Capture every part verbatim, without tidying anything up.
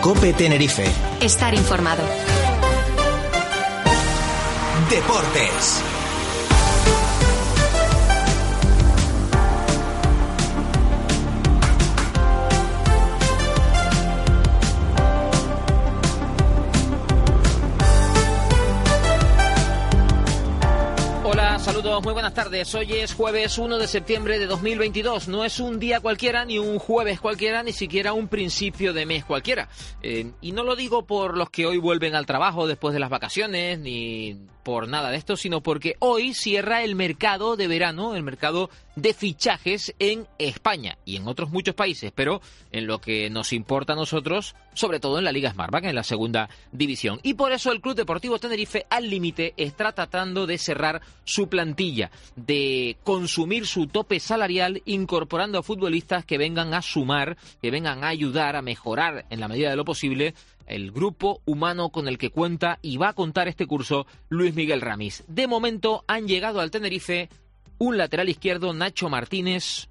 COPE Tenerife. Estar informado. Deportes. Saludos, muy buenas tardes. Hoy es jueves uno de septiembre de dos mil veintidós. No es un día cualquiera, ni un jueves cualquiera, ni siquiera un principio de mes cualquiera. Eh, y no lo digo por los que hoy vuelven al trabajo después de las vacaciones, ni por nada de esto, sino porque hoy cierra el mercado de verano, el mercado de fichajes en España y en otros muchos países, pero en lo que nos importa a nosotros, sobre todo en la Liga Smartbank, en la segunda división. Y por eso el Club Deportivo Tenerife, al límite, está tratando de cerrar su plantilla, de consumir su tope salarial, incorporando a futbolistas que vengan a sumar, que vengan a ayudar a mejorar en la medida de lo posible el grupo humano con el que cuenta y va a contar este curso Luis Miguel Ramis. De momento han llegado al Tenerife un lateral izquierdo, Nacho Martínez,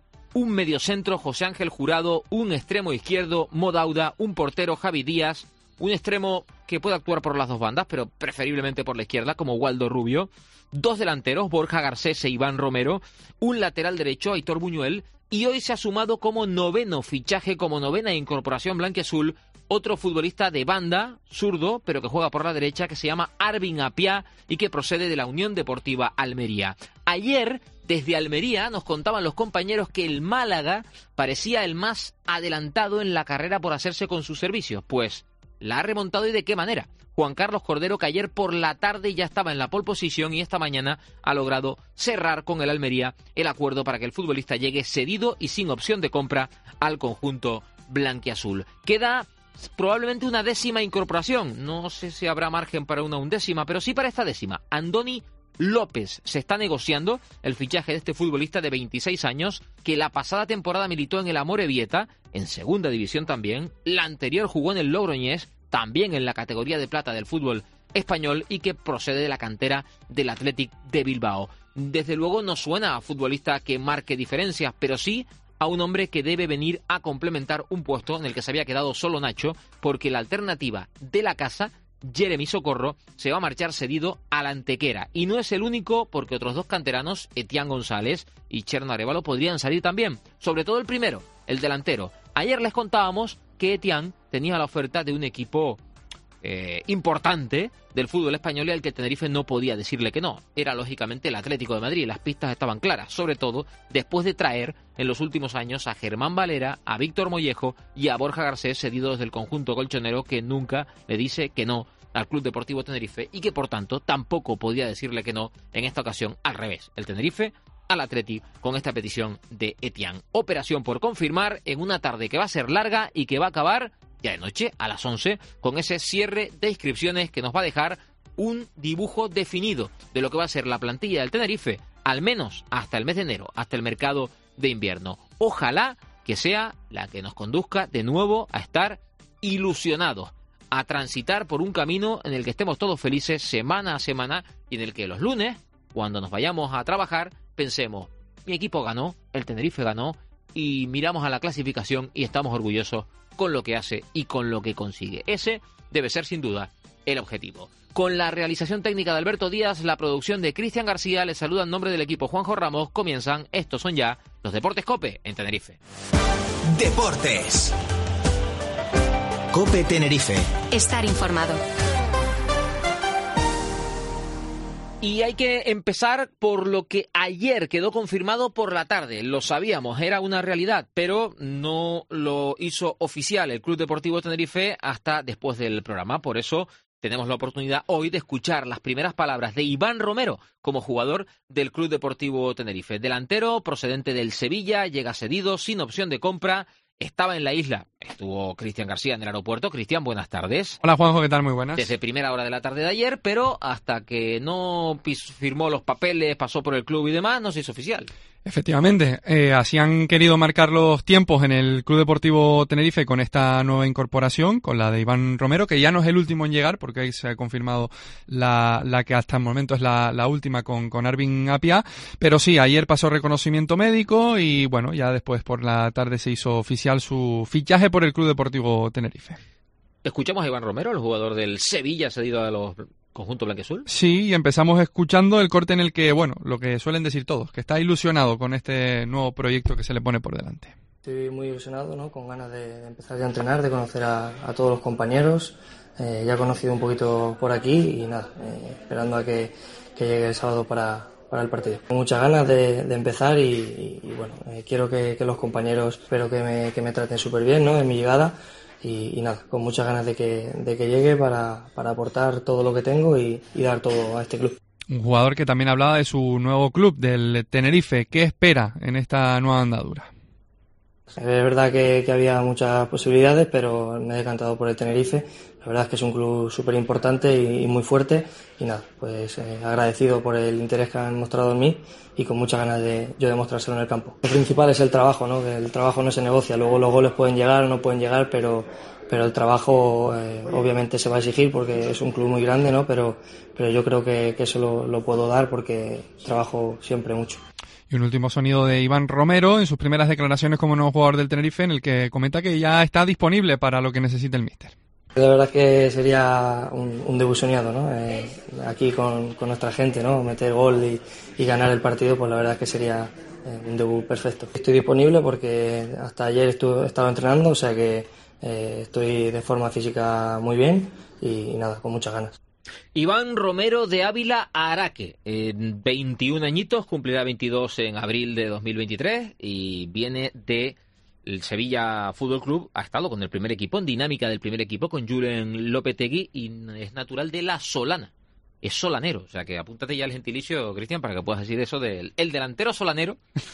un mediocentro, José Ángel Jurado, un extremo izquierdo, Modauda, un portero, Javi Díaz, un extremo que puede actuar por las dos bandas, pero preferiblemente por la izquierda, como Waldo Rubio, dos delanteros, Borja Garcés e Iván Romero, un lateral derecho, Aitor Buñuel, y hoy se ha sumado como noveno fichaje, como novena incorporación blanquiazul, otro futbolista de banda, zurdo, pero que juega por la derecha, que se llama Arvin Apiá y que procede de la Unión Deportiva Almería. Ayer, desde Almería, nos contaban los compañeros que el Málaga parecía el más adelantado en la carrera por hacerse con sus servicios. Pues la ha remontado, y de qué manera. Juan Carlos Cordero, que ayer por la tarde ya estaba en la pole position y esta mañana ha logrado cerrar con el Almería el acuerdo para que el futbolista llegue cedido y sin opción de compra al conjunto blanquiazul. Queda probablemente una décima incorporación, no sé si habrá margen para una undécima, pero sí para esta décima. Andoni López. Se está negociando el fichaje de este futbolista de veintiséis años, que la pasada temporada militó en el Amorebieta, en segunda división también, la anterior jugó en el Logroñés, también en la categoría de plata del fútbol español, y que procede de la cantera del Athletic de Bilbao. Desde luego no suena a futbolista que marque diferencias, pero sí a un hombre que debe venir a complementar un puesto en el que se había quedado solo Nacho, porque la alternativa de la casa, Jeremy Socorro, se va a marchar cedido a la Antequera. Y no es el único, porque otros dos canteranos, Etián González y Cherno Arévalo, podrían salir también. Sobre todo el primero, el delantero. Ayer les contábamos que Etián tenía la oferta de un equipo eh, importante del fútbol español y al que Tenerife no podía decirle que no. Era lógicamente el Atlético de Madrid. Las pistas estaban claras, sobre todo después de traer en los últimos años a Germán Valera, a Víctor Mollejo y a Borja Garcés, cedidos del conjunto colchonero, que nunca le dice que no al Club Deportivo Tenerife y que por tanto tampoco podía decirle que no en esta ocasión, al revés. El Tenerife al Atleti con esta petición de Etián. Operación por confirmar en una tarde que va a ser larga y que va a acabar ya de noche a las once con ese cierre de inscripciones que nos va a dejar un dibujo definido de lo que va a ser la plantilla del Tenerife, al menos hasta el mes de enero, hasta el mercado de invierno. Ojalá que sea la que nos conduzca de nuevo a estar ilusionados, a transitar por un camino en el que estemos todos felices semana a semana y en el que los lunes, cuando nos vayamos a trabajar, pensemos, mi equipo ganó, el Tenerife ganó, y miramos a la clasificación y estamos orgullosos con lo que hace y con lo que consigue. Ese debe ser sin duda el objetivo. Con la realización técnica de Alberto Díaz, la producción de Cristian García, les saluda en nombre del equipo Juanjo Ramos. Comienzan, estos son ya los Deportes COPE en Tenerife. Deportes. COPE Tenerife. Estar informado. Y hay que empezar por lo que ayer quedó confirmado por la tarde. Lo sabíamos, era una realidad, pero no lo hizo oficial el Club Deportivo Tenerife hasta después del programa. Por eso tenemos la oportunidad hoy de escuchar las primeras palabras de Iván Romero como jugador del Club Deportivo Tenerife. Delantero, procedente del Sevilla, llega cedido, sin opción de compra. Estaba en la isla, estuvo Cristian García en el aeropuerto. Cristian, buenas tardes. Hola Juanjo, ¿qué tal? Muy buenas. Desde primera hora de la tarde de ayer, pero hasta que no pis- firmó los papeles, pasó por el club y demás, no se hizo oficial. Efectivamente, eh, así han querido marcar los tiempos en el Club Deportivo Tenerife con esta nueva incorporación, con la de Iván Romero, que ya no es el último en llegar, porque ahí se ha confirmado la, la que hasta el momento es la, la última con, con Arvin Apiá, pero sí, ayer pasó reconocimiento médico y bueno, ya después por la tarde se hizo oficial su fichaje por el Club Deportivo Tenerife. Escuchamos a Iván Romero, el jugador del Sevilla cedido a los conjuntos blanquiazul. Sí, y empezamos escuchando el corte en el que, bueno, lo que suelen decir todos, que está ilusionado con este nuevo proyecto que se le pone por delante. Estoy muy ilusionado, ¿no? Con ganas de, de empezar ya a entrenar, de conocer a, a todos los compañeros. Eh, ya he conocido un poquito por aquí y nada, eh, esperando a que, que llegue el sábado para, para el partido. Tengo muchas ganas de, de empezar y, y, y bueno, eh, quiero que, que los compañeros, espero que me, que me traten súper bien, ¿no? En mi llegada. Y, y nada, con muchas ganas de que, de que llegue para, para aportar todo lo que tengo y, y dar todo a este club. Un jugador que también hablaba de su nuevo club, del Tenerife. ¿Qué espera en esta nueva andadura? Es verdad que, que había muchas posibilidades, pero me he decantado por el Tenerife. La verdad es que es un club súper importante y, y muy fuerte. Y nada, pues eh, agradecido por el interés que han mostrado en mí y con muchas ganas de yo demostrárselo en el campo. Lo principal es el trabajo, ¿no? Que el trabajo no se negocia. Luego los goles pueden llegar o no pueden llegar, pero, pero el trabajo eh, obviamente se va a exigir porque es un club muy grande, ¿no? Pero, pero yo creo que, que eso lo, lo puedo dar porque trabajo siempre mucho. Y un último sonido de Iván Romero en sus primeras declaraciones como nuevo jugador del Tenerife, en el que comenta que ya está disponible para lo que necesite el míster. La verdad que sería un, un debut soñado, ¿no? Eh, aquí con, con nuestra gente, ¿no? Meter gol y, y ganar el partido, pues la verdad que sería eh, un debut perfecto. Estoy disponible porque hasta ayer estuve, estaba entrenando, o sea que eh, estoy de forma física muy bien y, y nada, con muchas ganas. Iván Romero de Ávila a Araque, eh, veintiún añitos, cumplirá veintidós en abril de dos mil veintitrés y viene de el Sevilla Fútbol Club. Ha estado con el primer equipo, en dinámica del primer equipo, con Julen Lopetegui, y es natural de La Solana. Es solanero, o sea que apúntate ya el gentilicio, Cristian, para que puedas decir eso del el delantero solanero.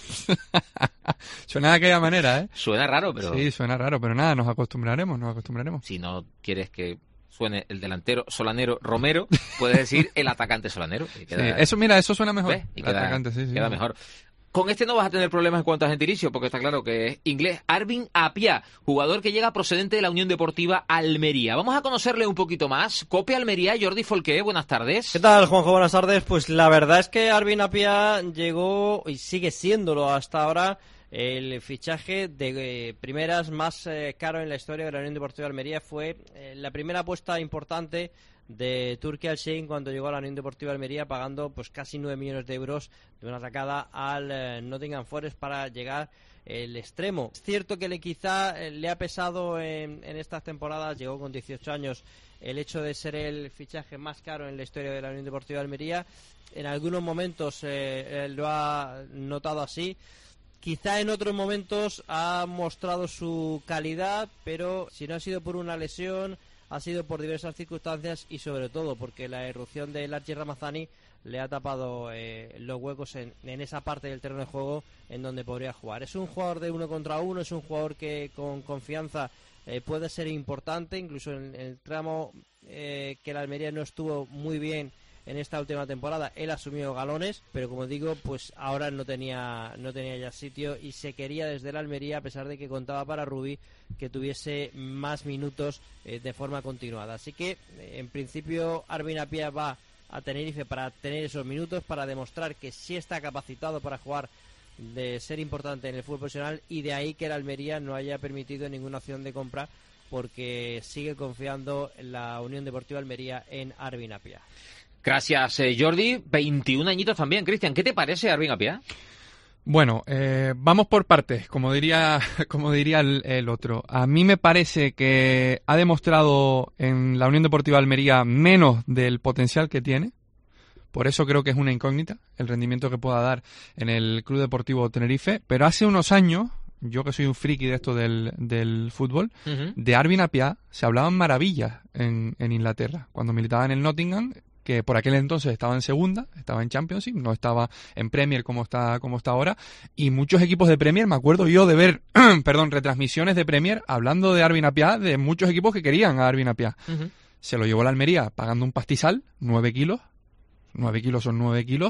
Suena de aquella manera, ¿eh? Suena raro, pero... Sí, suena raro, pero nada, nos acostumbraremos, nos acostumbraremos. Si no quieres que suene el delantero solanero Romero, puedes decir el atacante solanero. Y queda, sí, eso, mira, eso suena mejor. Y queda, atacante, sí, sí, queda sí. mejor. Con este no vas a tener problemas en cuanto a gentilicio, porque está claro que es inglés. Arvin Appiah, jugador que llega procedente de la Unión Deportiva Almería. Vamos a conocerle un poquito más. Cope Almería, Jordi Folqué, buenas tardes. ¿Qué tal, Juanjo? Buenas tardes. Pues la verdad es que Arvin Appiah llegó y sigue siéndolo hasta ahora el fichaje de eh, primeras más eh, caro en la historia de la Unión Deportiva Almería. Fue eh, la primera apuesta importante de Turki Al-Sheikh cuando llegó a la Unión Deportiva Almería, pagando pues casi nueve millones de euros de una atacada al eh, Nottingham Forest para llegar el extremo. Es cierto que le quizá eh, le ha pesado en, en estas temporadas, llegó con dieciocho años, el hecho de ser el fichaje más caro en la historia de la Unión Deportiva Almería. En algunos momentos eh, lo ha notado así. Quizá en otros momentos ha mostrado su calidad, pero si no ha sido por una lesión, ha sido por diversas circunstancias y sobre todo porque la irrupción de Larchi Ramazani le ha tapado eh, los huecos en, en esa parte del terreno de juego en donde podría jugar. Es un jugador de uno contra uno, es un jugador que con confianza eh, puede ser importante, incluso en, en el tramo eh, que la Almería no estuvo muy bien en esta última temporada, él asumió galones, pero como digo, pues ahora no tenía no tenía ya sitio y se quería desde la Almería, a pesar de que contaba para Rubí que tuviese más minutos eh, de forma continuada. Así que, eh, en principio, Arvin Appiah va a Tenerife para tener esos minutos, para demostrar que sí está capacitado para jugar, de ser importante en el fútbol profesional, y de ahí que la Almería no haya permitido ninguna opción de compra, porque sigue confiando en la Unión Deportiva Almería en Arvin Appiah. Gracias, eh, Jordi. veintiún añitos también. Cristian, ¿qué te parece Arvin Appiah? Bueno, eh, vamos por partes, como diría, como diría el, el otro. A mí me parece que ha demostrado en la Unión Deportiva Almería menos del potencial que tiene. Por eso creo que es una incógnita el rendimiento que pueda dar en el Club Deportivo Tenerife. Pero hace unos años, yo que soy un friki de esto del, del fútbol, uh-huh. de Arvin Appiah se hablaban maravillas en, en Inglaterra. Cuando militaba en el Nottingham, que por aquel entonces estaba en segunda, estaba en Championship, no estaba en Premier como está como está ahora, y muchos equipos de Premier, me acuerdo yo de ver, perdón, retransmisiones de Premier hablando de Arvin Appiah, de muchos equipos que querían a Arvin Appiah. Uh-huh. Se lo llevó la Almería pagando un pastizal, nueve kilos, nueve kilos son nueve kilos,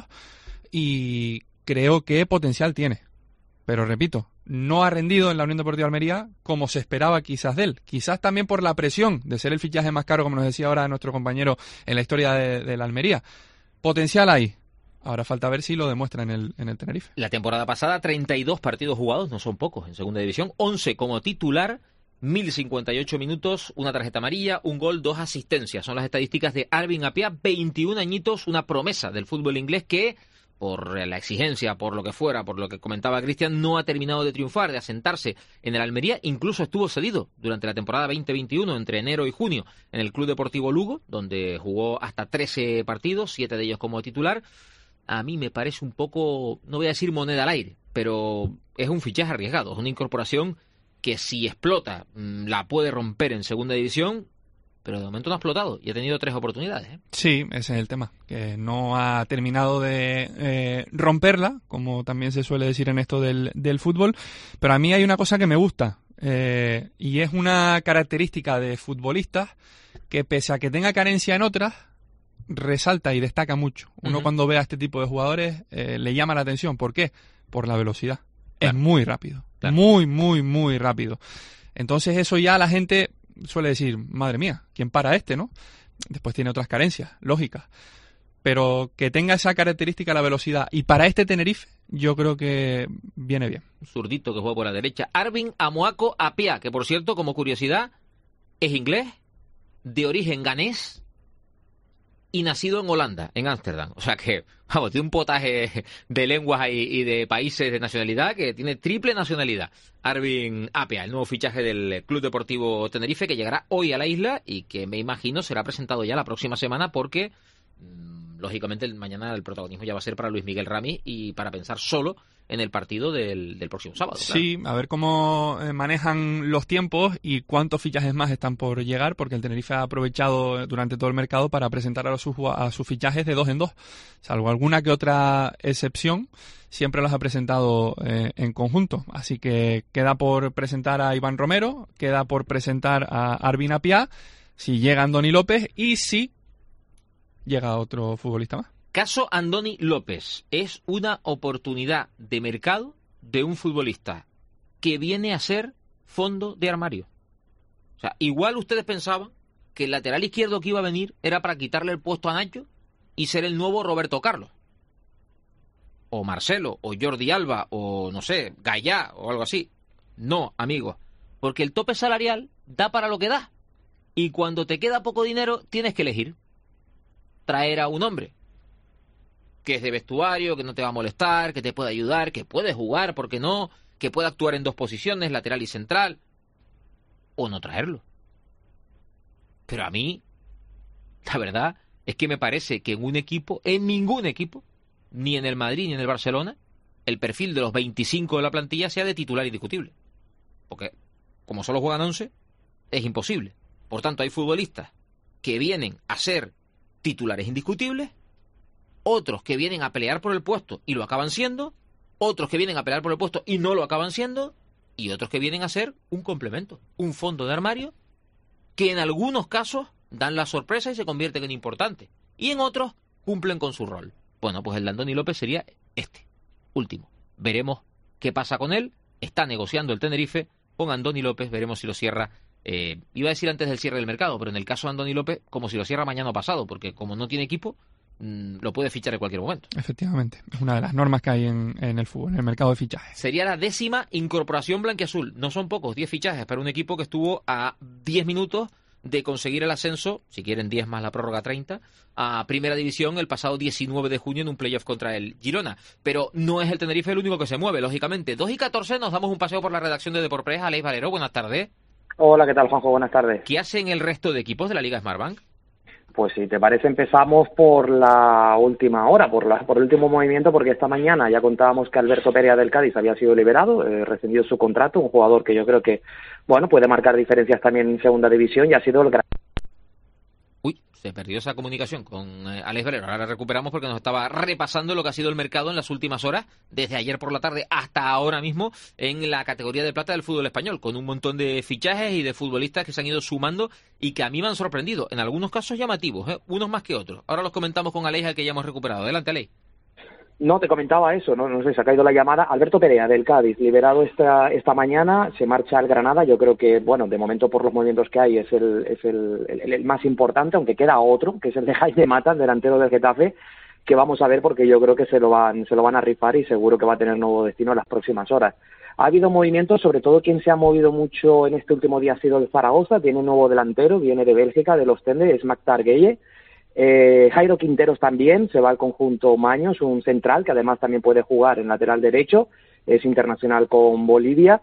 y creo que potencial tiene. Pero repito, no ha rendido en la Unión Deportiva Almería como se esperaba quizás de él. Quizás también por la presión de ser el fichaje más caro, como nos decía ahora nuestro compañero, en la historia de, de la Almería. Potencial hay. Ahora falta ver si lo demuestra en el, en el Tenerife. La temporada pasada, treinta y dos partidos jugados, no son pocos en segunda división, once como titular, mil cincuenta y ocho minutos, una tarjeta amarilla, un gol, dos asistencias. Son las estadísticas de Arvin Appiah, veintiún añitos, una promesa del fútbol inglés que, por la exigencia, por lo que fuera, por lo que comentaba Cristian, no ha terminado de triunfar, de asentarse en el Almería. Incluso estuvo cedido durante la temporada veinte veintiuno, entre enero y junio, en el Club Deportivo Lugo, donde jugó hasta trece partidos, siete de ellos como titular. A mí me parece un poco, no voy a decir moneda al aire, pero es un fichaje arriesgado, es una incorporación que si explota la puede romper en segunda división, pero de momento no ha explotado y ha tenido tres oportunidades, ¿eh? Sí, ese es el tema, que no ha terminado de eh, romperla, como también se suele decir en esto del, del fútbol, pero a mí hay una cosa que me gusta, eh, y es una característica de futbolistas que pese a que tenga carencia en otras, resalta y destaca mucho. Uno uh-huh. cuando ve a este tipo de jugadores eh, le llama la atención. ¿Por qué? Por la velocidad. Claro. Es muy rápido, claro. muy, muy, muy rápido. Entonces eso ya la gente suele decir, madre mía, ¿quién para este, no? Después tiene otras carencias, lógicas. Pero que tenga esa característica la velocidad. Y para este Tenerife, yo creo que viene bien. Un zurdito que juega por la derecha. Arvin Amoako Appiah, que por cierto, como curiosidad, es inglés, de origen ganés y nacido en Holanda, en Ámsterdam. O sea que, vamos, tiene un potaje de lenguas y, y de países de nacionalidad que tiene triple nacionalidad. Arvin Appiah, el nuevo fichaje del Club Deportivo Tenerife, que llegará hoy a la isla y que me imagino será presentado ya la próxima semana porque, mmm, lógicamente, mañana el protagonismo ya va a ser para Luis Miguel Ramis y para pensar solo en el partido del, del próximo sábado. Claro. Sí, a ver cómo eh, manejan los tiempos y cuántos fichajes más están por llegar, porque el Tenerife ha aprovechado durante todo el mercado para presentar a sus, a sus fichajes de dos en dos. Salvo alguna que otra excepción, siempre los ha presentado eh, en conjunto. Así que queda por presentar a Iván Romero, queda por presentar a Arvin Appiah, si llega Andoni López y si llega otro futbolista más. Caso Andoni López es una oportunidad de mercado de un futbolista que viene a ser fondo de armario. O sea, igual ustedes pensaban que el lateral izquierdo que iba a venir era para quitarle el puesto a Nacho y ser el nuevo Roberto Carlos. O Marcelo, o Jordi Alba, o no sé, Gallá, o algo así. No, amigos, porque el tope salarial da para lo que da. Y cuando te queda poco dinero, tienes que elegir. Traer a un hombre que es de vestuario, que no te va a molestar, que te puede ayudar, que puede jugar, ¿por qué no? Que puede actuar en dos posiciones, lateral y central. O no traerlo. Pero a mí, la verdad, es que me parece que en un equipo, en ningún equipo, ni en el Madrid ni en el Barcelona, el perfil de los veinticinco de la plantilla sea de titular indiscutible. Porque, como solo juegan once, es imposible. Por tanto, hay futbolistas que vienen a ser titulares indiscutibles, otros que vienen a pelear por el puesto y lo acaban siendo, otros que vienen a pelear por el puesto y no lo acaban siendo, y otros que vienen a ser un complemento, un fondo de armario, que en algunos casos dan la sorpresa y se convierten en importantes, y en otros cumplen con su rol. Bueno, pues el de Andoni López sería este, último. Veremos qué pasa con él. Está negociando el Tenerife con Andoni López, veremos si lo cierra. Eh, iba a decir antes del cierre del mercado, pero en el caso de Andoni López, como si lo cierra mañana o pasado, porque como no tiene equipo, lo puede fichar en cualquier momento. Efectivamente, es una de las normas que hay en, en el fútbol, en el mercado de fichajes. Sería la décima incorporación blanquiazul. No son pocos, diez fichajes para un equipo que estuvo a diez minutos de conseguir el ascenso, si quieren diez más la prórroga treinta, a Primera División el pasado diecinueve de junio en un playoff contra el Girona. Pero no es el Tenerife el único que se mueve, lógicamente. dos y catorce nos damos un paseo por la redacción de Deportes. Aleix Valero, buenas tardes. Hola, ¿qué tal, Juanjo? Buenas tardes. ¿Qué hacen el resto de equipos de la Liga Smartbank? Pues si te parece empezamos por la última hora, por la, por el último movimiento, porque esta mañana ya contábamos que Alberto Perea del Cádiz había sido liberado, eh, rescindido su contrato, un jugador que yo creo que, bueno, puede marcar diferencias también en segunda división y ha sido el gran... Uy, se perdió esa comunicación con eh, Aleix Valero. Ahora la recuperamos porque nos estaba repasando lo que ha sido el mercado en las últimas horas, desde ayer por la tarde hasta ahora mismo, en la categoría de plata del fútbol español, con un montón de fichajes y de futbolistas que se han ido sumando y que a mí me han sorprendido, en algunos casos llamativos, ¿eh? Unos más que otros. Ahora los comentamos con Aleix, al que ya hemos recuperado. Adelante, Aleix. No, te comentaba eso, no, no sé, se ha caído la llamada. Alberto Perea del Cádiz, liberado esta esta mañana, se marcha al Granada. Yo creo que, bueno, de momento por los movimientos que hay es el es el, el, el más importante, aunque queda otro, que es el de Jaime Mata, el delantero del Getafe, que vamos a ver porque yo creo que se lo van se lo van a rifar y seguro que va a tener nuevo destino en las próximas horas. Ha habido movimientos, sobre todo quien se ha movido mucho en este último día ha sido el Zaragoza, tiene un nuevo delantero, viene de Bélgica, de los Ostende, es Maktar Gueye. Eh, Jairo Quinteros también, se va al conjunto Maños, un central que además también puede jugar en lateral derecho, es internacional con Bolivia.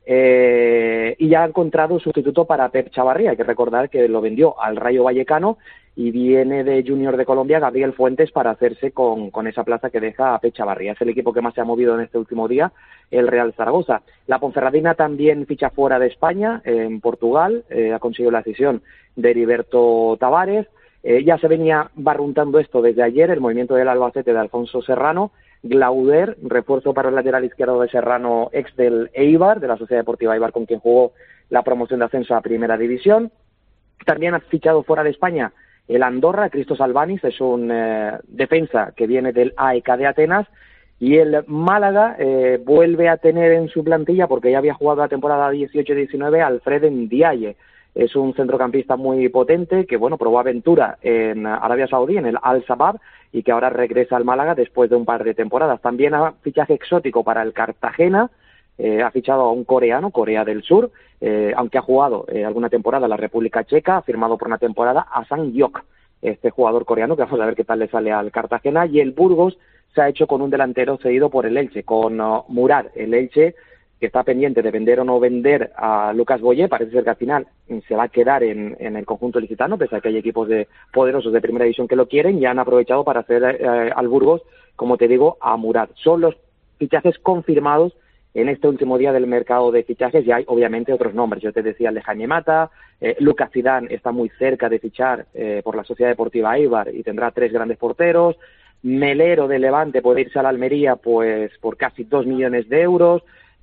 Eh, y ya ha encontrado sustituto para Pep Chavarría, hay que recordar que lo vendió al Rayo Vallecano y viene de Junior de Colombia Gabriel Fuentes para hacerse con, con esa plaza que deja a Pep Chavarría. Es el equipo que más se ha movido en este último día, el Real Zaragoza. La Ponferradina también ficha fuera de España, en Portugal, eh, ha conseguido la decisión de Heriberto Tavares. Eh, ya se venía barruntando esto desde ayer, el movimiento del Albacete de Alfonso Serrano. Glauder, refuerzo para el lateral izquierdo de Serrano, ex del Eibar, de la Sociedad Deportiva Eibar, con quien jugó la promoción de ascenso a Primera División. También ha fichado fuera de España el Andorra, Christos Albanis, es un eh, defensa que viene del A E K de Atenas, y el Málaga eh, vuelve a tener en su plantilla, porque ya había jugado la temporada dieciocho diecinueve, Alfred Ndiaye. Es un centrocampista muy potente que, bueno, probó aventura en Arabia Saudí, en el Al-Shabaab, y que ahora regresa al Málaga después de un par de temporadas. También ha fichaje exótico para el Cartagena, eh, ha fichado a un coreano, Corea del Sur, eh, aunque ha jugado eh, alguna temporada en la República Checa, ha firmado por una temporada a Sang-yok, este jugador coreano, que vamos a ver qué tal le sale al Cartagena. Y el Burgos se ha hecho con un delantero cedido por el Elche, con uh, Murad, el Elche, que está pendiente de vender o no vender a Lucas Boyé. Parece ser que al final se va a quedar en, en el conjunto licitano, pese a que hay equipos de poderosos de primera división que lo quieren, y han aprovechado para hacer eh, al Burgos, como te digo, a Murad. Son los fichajes confirmados en este último día del mercado de fichajes, y hay obviamente otros nombres. Yo te decía el de Jaime Mata, eh, Lucas Zidane está muy cerca de fichar eh, por la Sociedad Deportiva Eibar y tendrá tres grandes porteros. Melero de Levante puede irse a la Almería pues por casi dos millones de euros.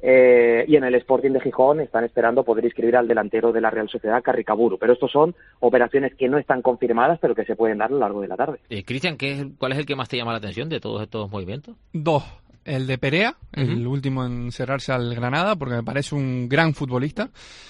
Eh, y en el Sporting de Gijón están esperando poder inscribir al delantero de la Real Sociedad, Carricaburu. Pero estos son operaciones que no están confirmadas, pero que se pueden dar a lo largo de la tarde. Eh, Cristian, ¿qué es, ¿cuál es el que más te llama la atención de todos estos movimientos? Dos. El de Perea, uh-huh. el último en cerrarse al Granada, porque me parece un gran futbolista,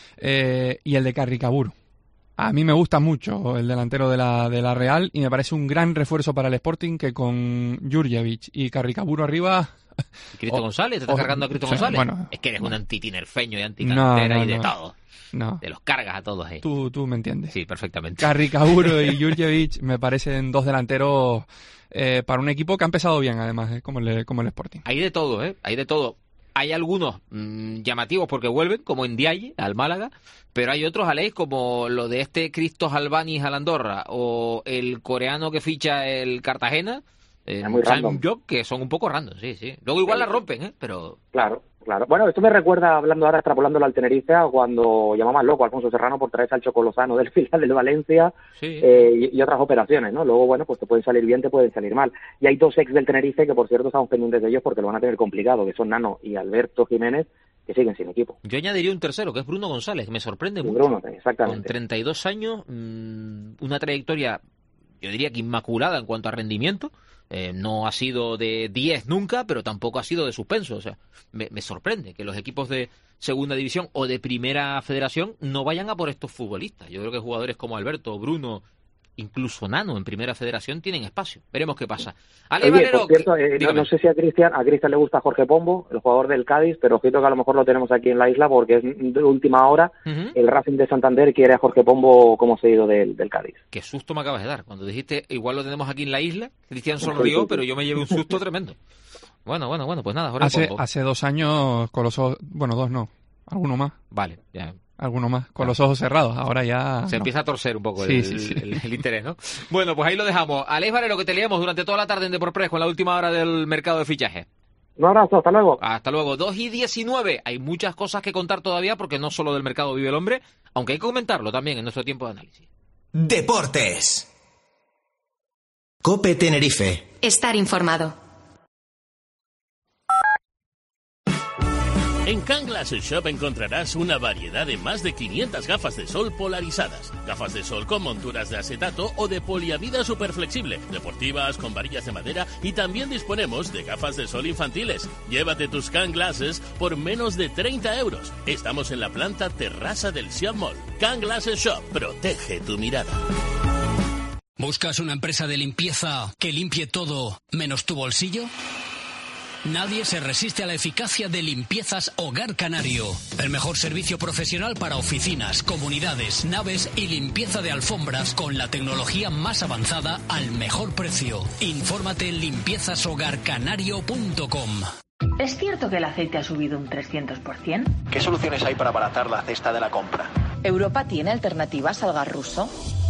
eh, y el de Carricaburu. A mí me gusta mucho el delantero de la, de la Real y me parece un gran refuerzo para el Sporting, que con Jurjevic y Carricaburu arriba... ¿Y Cristo o, González? ¿Te estás o, cargando a Cristo o sea, González? Bueno, es que eres bueno. un antitinerfeño y anticantera no, no, y de no, todo. No. Te los cargas a todos ahí. Tú, tú me entiendes. Sí, perfectamente. Carricaburu y Jurjevic me parecen dos delanteros eh, para un equipo que ha empezado bien, además, eh, como, el, como el Sporting. Hay de todo, ¿eh? Hay de todo. Hay algunos mmm, llamativos porque vuelven, como Ndiaye al Málaga, pero hay otros, Aleix, como lo de este Christos Albanis al Andorra, o el coreano que ficha el Cartagena, Eh, Sang-yok, que son un poco random, sí, sí. Luego igual la rompen, ¿eh? Pero... Claro, claro. Bueno, esto me recuerda, hablando ahora, extrapolándolo al Tenerife, cuando llamaba loco a Alfonso Serrano por traerse al Choco Lozano del filial del Valencia, sí. eh, y, y otras operaciones, ¿no? Luego, bueno, pues te pueden salir bien, te pueden salir mal. Y hay dos ex del Tenerife que, por cierto, estamos pendientes de ellos porque lo van a tener complicado, que son Nano y Alberto Jiménez, que siguen sin equipo. Yo añadiría un tercero, que es Bruno González, que me sorprende sí, mucho. Bruno, exactamente. Con treinta y dos años, mmm, una trayectoria, yo diría que inmaculada en cuanto a rendimiento. Eh, no ha sido de diez nunca, pero tampoco ha sido de suspenso. O sea, me, me sorprende que los equipos de segunda división o de primera federación no vayan a por estos futbolistas. Yo creo que jugadores como Alberto, Bruno, incluso Nano en primera federación tienen espacio. Veremos qué pasa. Ale, Oye, Valero, por cierto, eh, no, no sé si a Cristian a Cristian le gusta Jorge Pombo, el jugador del Cádiz, pero ojito que a lo mejor lo tenemos aquí en la isla porque es de última hora. Uh-huh. El Racing de Santander quiere a Jorge Pombo como cedido del, del Cádiz. Qué susto me acabas de dar. Cuando dijiste igual lo tenemos aquí en la isla, Cristian sonrió, sí, sí, sí. pero yo me llevé un susto tremendo. Bueno, bueno, bueno, pues nada, Jorge hace, Pombo. Hace dos años con los ojos, bueno, dos no, alguno más. Vale, ya. Alguno más, con los ojos cerrados, ahora ya... Se no. empieza a torcer un poco sí, el, sí, sí. El, el interés, ¿no? Bueno, pues ahí lo dejamos. Aleix Valero, que te leemos durante toda la tarde en Deportes con la última hora del mercado de fichaje. Un abrazo, hasta luego. Hasta luego. dos y diecinueve. Hay muchas cosas que contar todavía porque no solo del mercado vive el hombre, aunque hay que comentarlo también en nuestro tiempo de análisis. Deportes. COPE Tenerife. Estar informado. En Can Glasses Shop encontrarás una variedad de más de quinientas gafas de sol polarizadas. Gafas de sol con monturas de acetato o de poliamida superflexible, deportivas, con varillas de madera, y también disponemos de gafas de sol infantiles. Llévate tus Can Glasses por menos de treinta euros. Estamos en la planta terraza del Siam Mall. Can Glasses Shop, protege tu mirada. ¿Buscas una empresa de limpieza que limpie todo menos tu bolsillo? Nadie se resiste a la eficacia de Limpiezas Hogar Canario. El mejor servicio profesional para oficinas, comunidades, naves y limpieza de alfombras con la tecnología más avanzada al mejor precio. Infórmate en limpiezas hogar canario punto com. ¿Es cierto que el aceite ha subido un trescientos por ciento? ¿Qué soluciones hay para abaratar la cesta de la compra? ¿Europa tiene alternativas al gas ruso?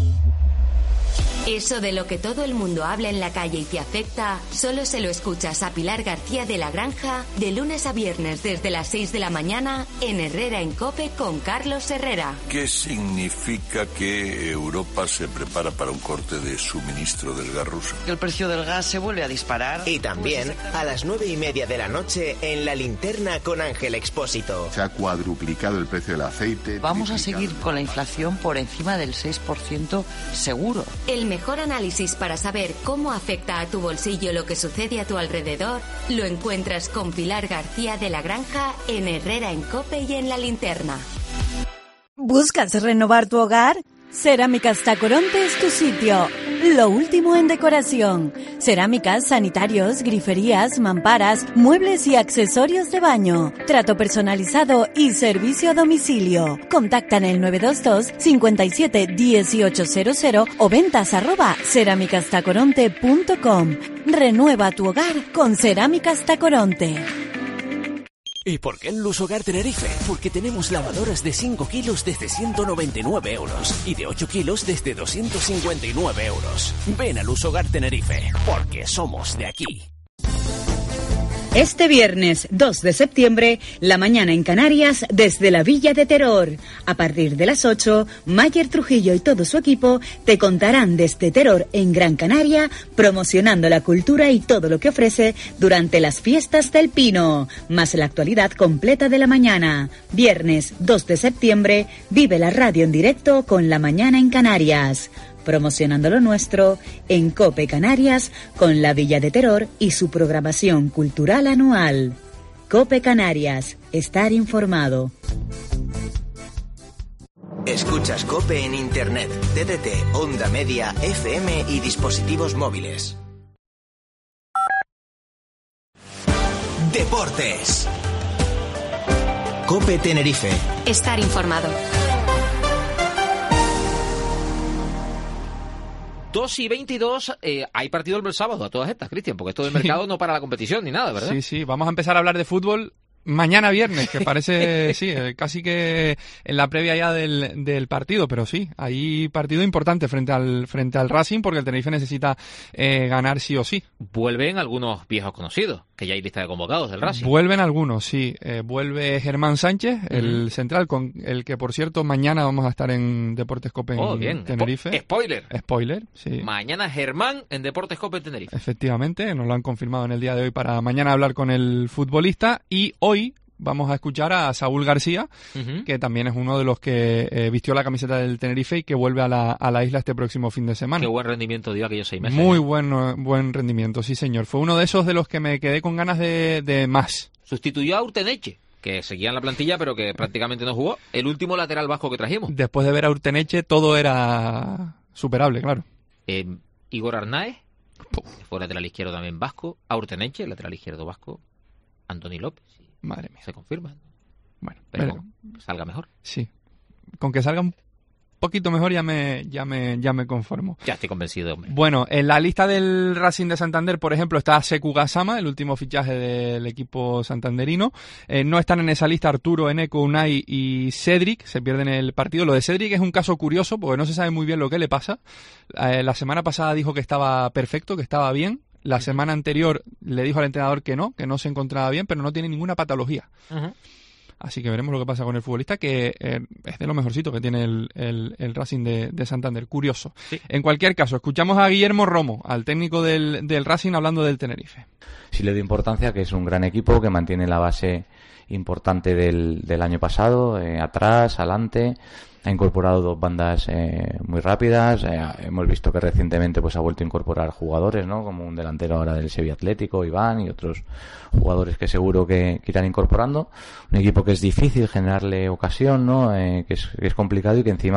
Eso de lo que todo el mundo habla en la calle y te afecta, solo se lo escuchas a Pilar García de la Granja de lunes a viernes desde las seis de la mañana en Herrera en COPE con Carlos Herrera. ¿Qué significa que Europa se prepara para un corte de suministro del gas ruso? Que el precio del gas se vuelve a disparar. Y también a las nueve y media de la noche en La Linterna con Ángel Expósito. Se ha cuadruplicado el precio del aceite. Vamos a seguir con la inflación por encima del seis por ciento seguro. El mejor análisis para saber cómo afecta a tu bolsillo lo que sucede a tu alrededor lo encuentras con Pilar García de la Granja en Herrera en COPE y en La Linterna. ¿Buscas renovar tu hogar? Cerámicas Tacoronte es tu sitio. Lo último en decoración. Cerámicas, sanitarios, griferías, mamparas, muebles y accesorios de baño. Trato personalizado y servicio a domicilio. Contacta en el nueve dos dos, cinco siete, uno ocho cero cero o ventas arroba cerámicas tacoronte punto com. Renueva tu hogar con Cerámicas Tacoronte. ¿Y por qué en Lusogar Tenerife? Porque tenemos lavadoras de cinco kilos desde ciento noventa y nueve euros y de ocho kilos desde doscientos cincuenta y nueve euros. Ven a Lusogar Tenerife, porque somos de aquí. Este viernes dos de septiembre, la mañana en Canarias desde la Villa de Teror. A partir de las ocho, Mayer Trujillo y todo su equipo te contarán desde Teror en Gran Canaria, promocionando la cultura y todo lo que ofrece durante las fiestas del Pino. Más la actualidad completa de la mañana. Viernes dos de septiembre, vive la radio en directo con La Mañana en Canarias. Promocionando lo nuestro en COPE Canarias con la Villa de Teror y su programación cultural anual. COPE Canarias, estar informado. Escuchas COPE en Internet, T D T, Onda Media, F M y dispositivos móviles. Deportes. COPE Tenerife. Estar informado. dos y veintidós, eh, hay partido el sábado a todas estas, Cristian, porque esto del mercado no para la competición ni nada, ¿verdad? Sí, sí, vamos a empezar a hablar de fútbol mañana viernes, que parece, sí, casi que en la previa ya del, del partido, pero sí, hay partido importante frente al frente al Racing, porque el Tenerife necesita eh, ganar sí o sí. Vuelven algunos viejos conocidos, que ya hay lista de convocados del Racing. Vuelven algunos, sí. Eh, vuelve Germán Sánchez, uh-huh. el central, con el que, por cierto, mañana vamos a estar en Deportes COPE en oh, bien. Tenerife. Spo- spoiler. Spoiler, sí. Mañana Germán en Deportes COPE en Tenerife. Efectivamente, nos lo han confirmado en el día de hoy para mañana hablar con el futbolista, y hoy vamos a escuchar a Saúl García, uh-huh. que también es uno de los que eh, vistió la camiseta del Tenerife y que vuelve a la, a la isla este próximo fin de semana. Qué buen rendimiento dio aquellos seis meses. Muy ¿eh? buen, buen rendimiento, sí señor. Fue uno de esos de los que me quedé con ganas de, de más. Sustituyó a Urteneche, que seguía en la plantilla pero que prácticamente no jugó. El último lateral vasco que trajimos. Después de ver a Urteneche todo era superable, claro. Eh, Igor Arnaez, que fue lateral izquierdo también vasco. A Urteneche, lateral izquierdo vasco. Antoni López. Madre mía. Se confirma. Bueno, pero salga mejor. Sí. Con que salga un poquito mejor ya me ya me ya me conformo. Ya estoy convencido, hombre. Bueno, en la lista del Racing de Santander, por ejemplo, está Sekou Gassama, el último fichaje del equipo santanderino. Eh, no están en esa lista Arturo, Eneco, Unai y Cedric, se pierden el partido. Lo de Cedric es un caso curioso porque no se sabe muy bien lo que le pasa. Eh, la semana pasada dijo que estaba perfecto, que estaba bien. La semana anterior le dijo al entrenador que no, que no se encontraba bien, pero no tiene ninguna patología. Uh-huh. Así que veremos lo que pasa con el futbolista, que eh, es de lo mejorcito que tiene el, el, el Racing de, de Santander. Curioso. Sí. En cualquier caso, escuchamos a Guillermo Romo, al técnico del, del Racing, hablando del Tenerife. Sí le doy importancia, que es un gran equipo, que mantiene la base importante del, del año pasado, eh, atrás, adelante. Ha incorporado dos bandas eh, muy rápidas. Eh, hemos visto que recientemente pues ha vuelto a incorporar jugadores, ¿no? Como un delantero ahora del Sevilla Atlético, Iván, y otros jugadores que seguro que, que irán incorporando. Un equipo que es difícil generarle ocasión, ¿no? Eh, que, es, que es complicado y que encima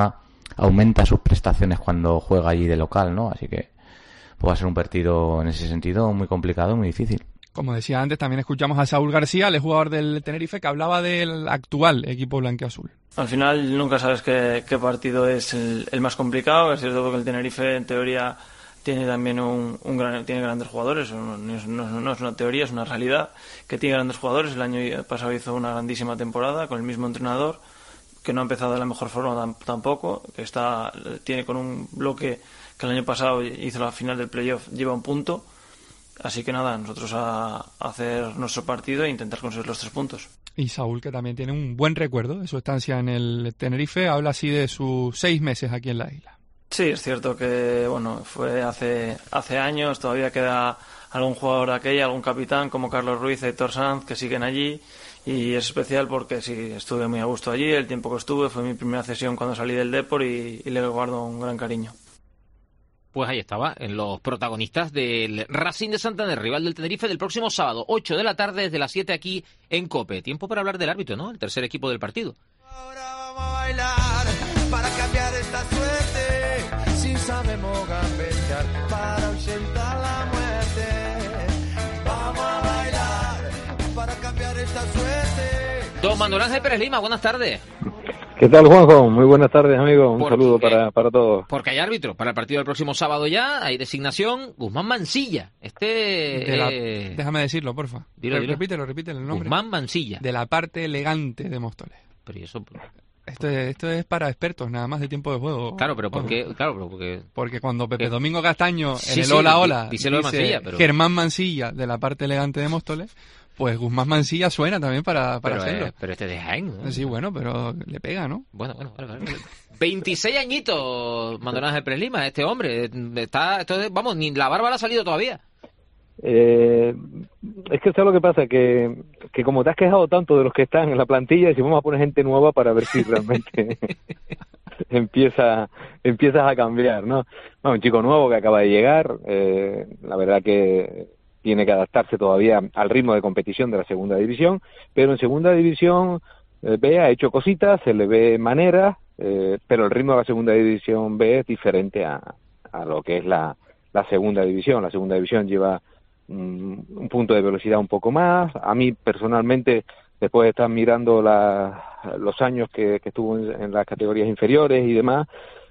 aumenta sus prestaciones cuando juega allí de local, ¿no? Así que pues va a ser un partido en ese sentido muy complicado, muy difícil. Como decía antes, también escuchamos a Saúl García, el jugador del Tenerife, que hablaba del actual equipo blanquiazul. Al final nunca sabes qué, qué partido es el, el más complicado. Es cierto que el Tenerife en teoría tiene también un, un gran, tiene grandes jugadores, no, no, no, no es una teoría, es una realidad, que tiene grandes jugadores. El año pasado hizo una grandísima temporada con el mismo entrenador, que no ha empezado de la mejor forma tampoco, que está tiene con un bloque que el año pasado hizo la final del playoff, lleva un punto. Así que nada, nosotros a, a hacer nuestro partido e intentar conseguir los tres puntos. Y Saúl, que también tiene un buen recuerdo de su estancia en el Tenerife, habla así de sus seis meses aquí en la isla. Sí, es cierto que bueno fue hace hace años, todavía queda algún jugador de aquella, algún capitán como Carlos Ruiz y Héctor Sanz que siguen allí, y es especial porque sí, estuve muy a gusto allí, el tiempo que estuve fue mi primera cesión cuando salí del Depor y, y le guardo un gran cariño. Pues ahí estaba, en los protagonistas del Racing de Santander, rival del Tenerife, del próximo sábado, ocho de la tarde, desde las siete aquí en COPE. Tiempo para hablar del árbitro, ¿no? El tercer equipo del partido. Ahora vamos a bailar para cambiar esta suerte, si sabemos gambetear para ahuyentar la muerte. Vamos a bailar para cambiar esta suerte. Don Manuel Ángel Pérez Lima, buenas tardes. ¿Qué tal, Juanjo? Muy buenas tardes, amigo. Un Porque, saludo para, para todos. Porque hay árbitro para el partido del próximo sábado ya, hay designación, Guzmán Mansilla. Este... De la, eh... Déjame decirlo, porfa. Dilo, dilo. Repítelo, repítelo el nombre. Guzmán Mansilla. De la parte elegante de Móstoles. Pero ¿y eso? Esto es, esto es para expertos, nada más de tiempo de juego. Claro, pero ¿por qué? Claro, pero porque... porque cuando Pepe Domingo Castaño sí, en el sí, Hola Hola dice dice pero... Germán Mansilla de la parte elegante de Móstoles, pues Guzmán Mansilla suena también para, para pero, hacerlo. Eh, pero este de Jaén, ¿no? Sí, bueno, pero le pega, ¿no? Bueno, bueno, vale, vale. veintiséis añitos, Manuel Ángel Pérez Lima, este hombre. Está, esto es, vamos, ni la barba le ha salido todavía. Eh, es que eso es lo que pasa, que, que como te has quejado tanto de los que están en la plantilla, si vamos a poner gente nueva para ver si realmente empieza empiezas a cambiar, ¿no? No, un chico nuevo que acaba de llegar, eh, la verdad que tiene que adaptarse todavía al ritmo de competición de la segunda división, pero en segunda división eh, B ha hecho cositas, se le ve manera, eh, pero el ritmo de la segunda división B es diferente a, a lo que es la, la segunda división. La segunda división lleva um, un punto de velocidad un poco más. A mí personalmente, después de estar mirando la, los años que, que estuvo en, en las categorías inferiores y demás,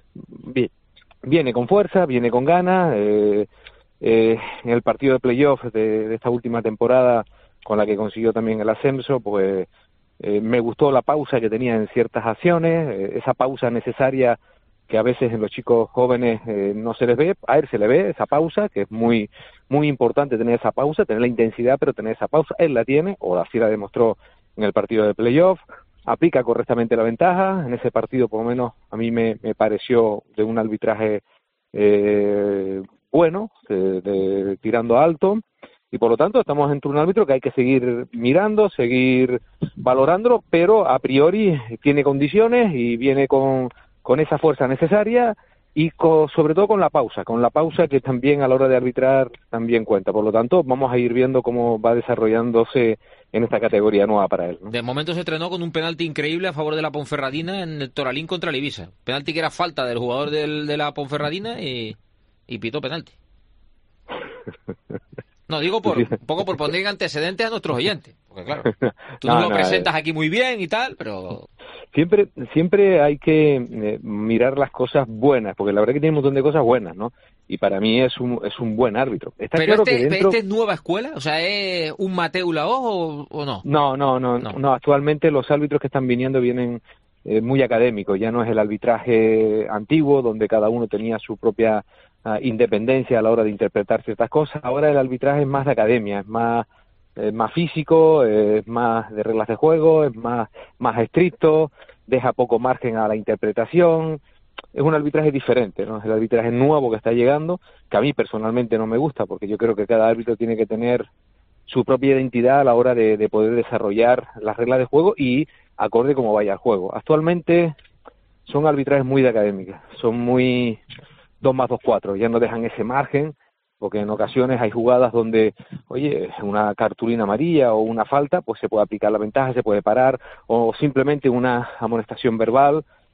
viene con fuerza, viene con ganas. Eh, eh, en el partido de playoff de, de esta última temporada, con la que consiguió también el ascenso, pues eh, me gustó la pausa que tenía en ciertas acciones, eh, esa pausa necesaria que a veces en los chicos jóvenes eh, no se les ve. A él se le ve esa pausa, que es muy muy importante tener esa pausa, tener la intensidad, pero tener esa pausa. Él la tiene, o así la demostró en el partido de playoff, aplica correctamente la ventaja. En ese partido, por lo menos, a mí me, me pareció de un arbitraje eh, bueno, de, de, tirando alto, y por lo tanto estamos entre un árbitro que hay que seguir mirando, seguir valorándolo, pero a priori tiene condiciones y viene con, con esa fuerza necesaria y con, sobre todo con la pausa, con la pausa que también a la hora de arbitrar también cuenta. Por lo tanto, vamos a ir viendo cómo va desarrollándose en esta categoría nueva para él, ¿no? De momento se estrenó con un penalti increíble a favor de la Ponferradina en el Toralín contra el Ibiza. Penalti que era falta del jugador del, de la Ponferradina y, y pitó penalti. No, digo por un poco por poner antecedentes a nuestros oyentes, porque claro, tú nos no, lo no, presentas eh. aquí muy bien y tal, pero... Siempre siempre hay que eh, mirar las cosas buenas, porque la verdad que tiene un montón de cosas buenas, ¿no? Y para mí es un es un buen árbitro. Está pero claro este, que dentro... ¿este es nueva escuela? O sea, ¿es un Mateu Laoz o, o no? No, no, no, no, no. Actualmente los árbitros que están viniendo vienen eh, muy académicos. Ya no es el arbitraje antiguo, donde cada uno tenía su propia uh, independencia a la hora de interpretar ciertas cosas. Ahora el arbitraje es más de academia, es más... es más físico, es más de reglas de juego, es más más estricto, deja poco margen a la interpretación. Es un arbitraje diferente, ¿no? Es el arbitraje nuevo que está llegando, que a mí personalmente no me gusta, porque yo creo que cada árbitro tiene que tener su propia identidad a la hora de, de poder desarrollar las reglas de juego y acorde como vaya el juego. Actualmente son arbitrajes muy de académica, son muy dos más dos, cuatro, ya no dejan ese margen, porque en ocasiones hay jugadas donde, oye, una cartulina amarilla o una falta, pues se puede aplicar la ventaja, se puede parar, o simplemente una amonestación verbal.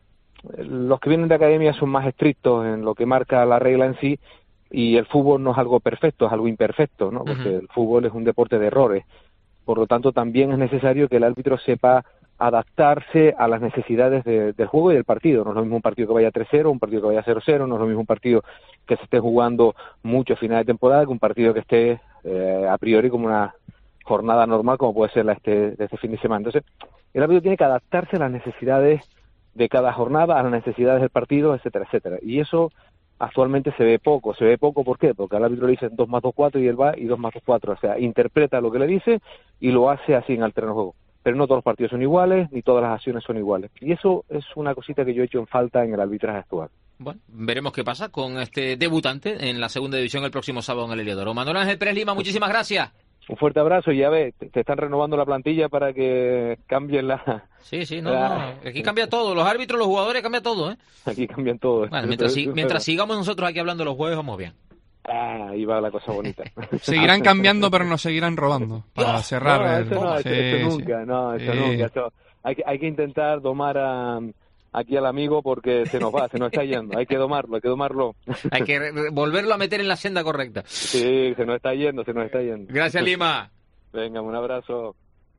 los que vienen de academia son más estrictos en lo que marca la regla en sí, y el fútbol no es algo perfecto, es algo imperfecto, ¿no? Porque uh-huh. el fútbol es un deporte de errores. Por lo tanto, también es necesario que el árbitro sepa adaptarse a las necesidades de, del juego y del partido. No es lo mismo un partido que vaya tres cero, un partido que vaya cero cero, no es lo mismo un partido que se esté jugando mucho a final de temporada que un partido que esté eh, a priori como una jornada normal, como puede ser la este, de este fin de semana. Entonces, el árbitro tiene que adaptarse a las necesidades de cada jornada, a las necesidades del partido, etcétera, etcétera. Y eso actualmente se ve poco. ¿Se ve poco por qué? Porque al árbitro le dicen dos más dos, cuatro y él va y dos más dos, cuatro. O sea, interpreta lo que le dice y lo hace así en el terreno de juego. Pero no todos los partidos son iguales, ni todas las acciones son iguales. Y eso es una cosita que yo he hecho en falta en el arbitraje actual. Bueno, veremos qué pasa con este debutante en la segunda división el próximo sábado en el Heliodoro. Manuel Ángel Pérez Lima, muchísimas gracias. Un fuerte abrazo y ya ves, te, te están renovando la plantilla para que cambien la... Sí, sí, no, la... no, aquí cambia todo, los árbitros, los jugadores, cambia todo, ¿eh? Aquí cambian todo. Bueno, mientras, si, mientras sigamos nosotros aquí hablando de los jueves, vamos bien. Ah, ahí va la cosa bonita. Seguirán cambiando, pero nos seguirán robando, para no, cerrar. No, el... eso, no, sí, eso, eso sí. nunca, no, eso sí. nunca. Eso, hay, que, hay que intentar domar a... aquí al amigo porque se nos va, se nos está yendo, hay que domarlo, hay que domarlo. Hay que re- volverlo a meter en la senda correcta. Sí, se nos está yendo, se nos está yendo. Gracias, Lima. Venga, un abrazo.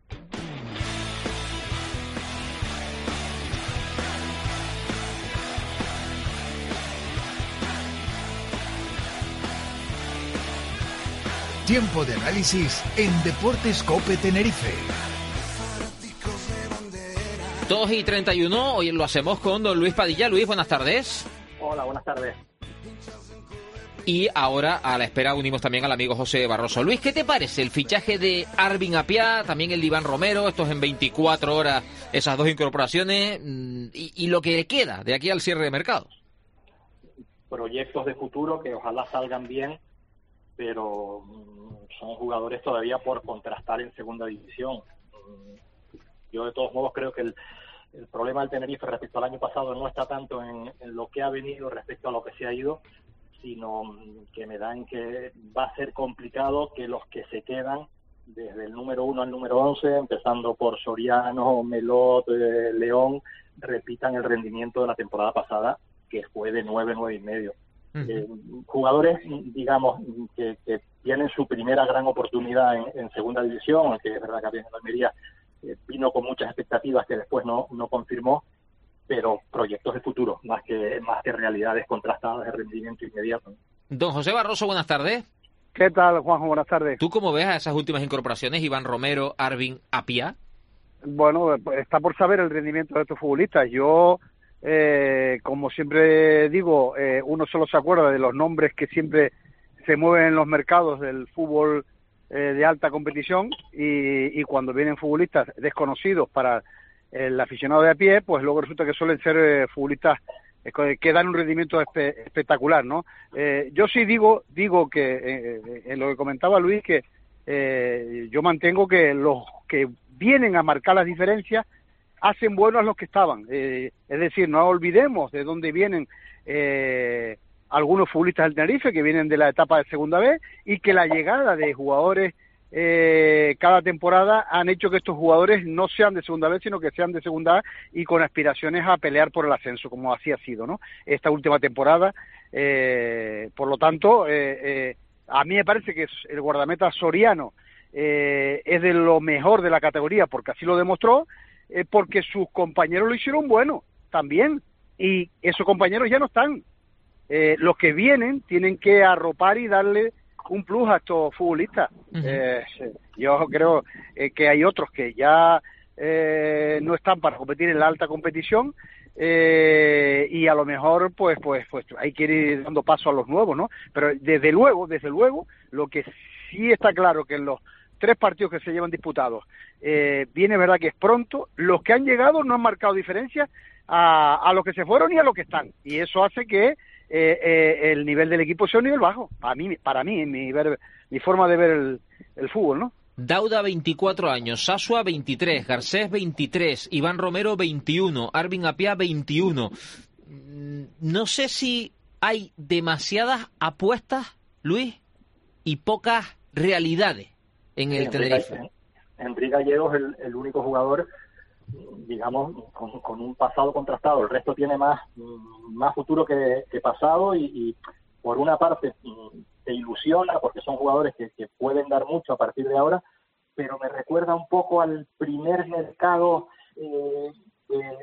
Tiempo de análisis en Deportes COPE Tenerife. dos y treinta y uno, hoy lo hacemos con don Luis Padilla. Luis, buenas tardes. Hola, buenas tardes. Y ahora a la espera unimos también al amigo José Barroso. Luis, ¿qué te parece el fichaje de Arvin Apiá, también el de Iván Romero, estos en veinticuatro horas, esas dos incorporaciones, y, y lo que le queda de aquí al cierre de mercado? Proyectos de futuro que ojalá salgan bien, pero son jugadores todavía por contrastar en segunda división. Yo de todos modos creo que el, el problema del Tenerife respecto al año pasado no está tanto en, en lo que ha venido respecto a lo que se ha ido, sino que me dan que va a ser complicado que los que se quedan, desde el número uno al número once, empezando por Soriano, Melot, eh, León, repitan el rendimiento de la temporada pasada, que fue de nueve, nueve y medio. Uh-huh. Eh, jugadores, digamos, que, que tienen su primera gran oportunidad en, en segunda división, que es verdad que en Almería eh, vino con muchas expectativas que después no, no confirmó, pero proyectos de futuro, más que más que realidades contrastadas de rendimiento inmediato. Don José Barroso, buenas tardes. ¿Qué tal, Juanjo? Buenas tardes. ¿Tú cómo ves a esas últimas incorporaciones, Iván Romero, Arvin Apiá? Bueno, está por saber el rendimiento de estos futbolistas. Yo, eh, como siempre digo, eh, uno solo se acuerda de los nombres que siempre se mueven en los mercados del fútbol eh, de alta competición, y, y cuando vienen futbolistas desconocidos para el aficionado de a pie, pues luego resulta que suelen ser eh, futbolistas eh, que dan un rendimiento espe- espectacular, ¿no? Eh, yo sí digo digo que, eh, en lo que comentaba Luis, que eh, yo mantengo que los que vienen a marcar las diferencias hacen buenos a los que estaban. Eh, es decir, no olvidemos de dónde vienen eh, algunos futbolistas del Tenerife, que vienen de la etapa de segunda B, y que la llegada de jugadores Eh, cada temporada han hecho que estos jugadores no sean de segunda vez, sino que sean de segunda A y con aspiraciones a pelear por el ascenso, como así ha sido, ¿no? Esta última temporada, eh, por lo tanto, eh, eh, a mí me parece que el guardameta Soriano eh, es de lo mejor de la categoría, porque así lo demostró, eh, porque sus compañeros lo hicieron bueno también, y esos compañeros ya no están. Eh, los que vienen tienen que arropar y darle un plus a estos futbolistas. Uh-huh. Eh, yo creo eh, que hay otros que ya eh, no están para competir en la alta competición, eh, y a lo mejor pues pues pues hay que ir dando paso a los nuevos, ¿no? Pero desde luego, desde luego, lo que sí está claro que en los tres partidos que se llevan disputados, eh, viene verdad que es pronto, los que han llegado no han marcado diferencia a, a los que se fueron y a los que están, y eso hace que Eh, eh, el nivel del equipo sea un nivel bajo, para mí, para mí mi, ver, mi forma de ver el, el fútbol, ¿no? Dauda, veinticuatro años, Sasua, veintitrés, Garcés, veintitrés, Iván Romero, veintiuno, Arvin Apiá, veintiuno. No sé si hay demasiadas apuestas, Luis, y pocas realidades en el sí, Tenerife. Enrique Gallegos es el, el único jugador digamos, con, con un pasado contrastado. El resto tiene más, más futuro que, que pasado y, y por una parte te ilusiona porque son jugadores que, que pueden dar mucho a partir de ahora, pero me recuerda un poco al primer mercado eh, de,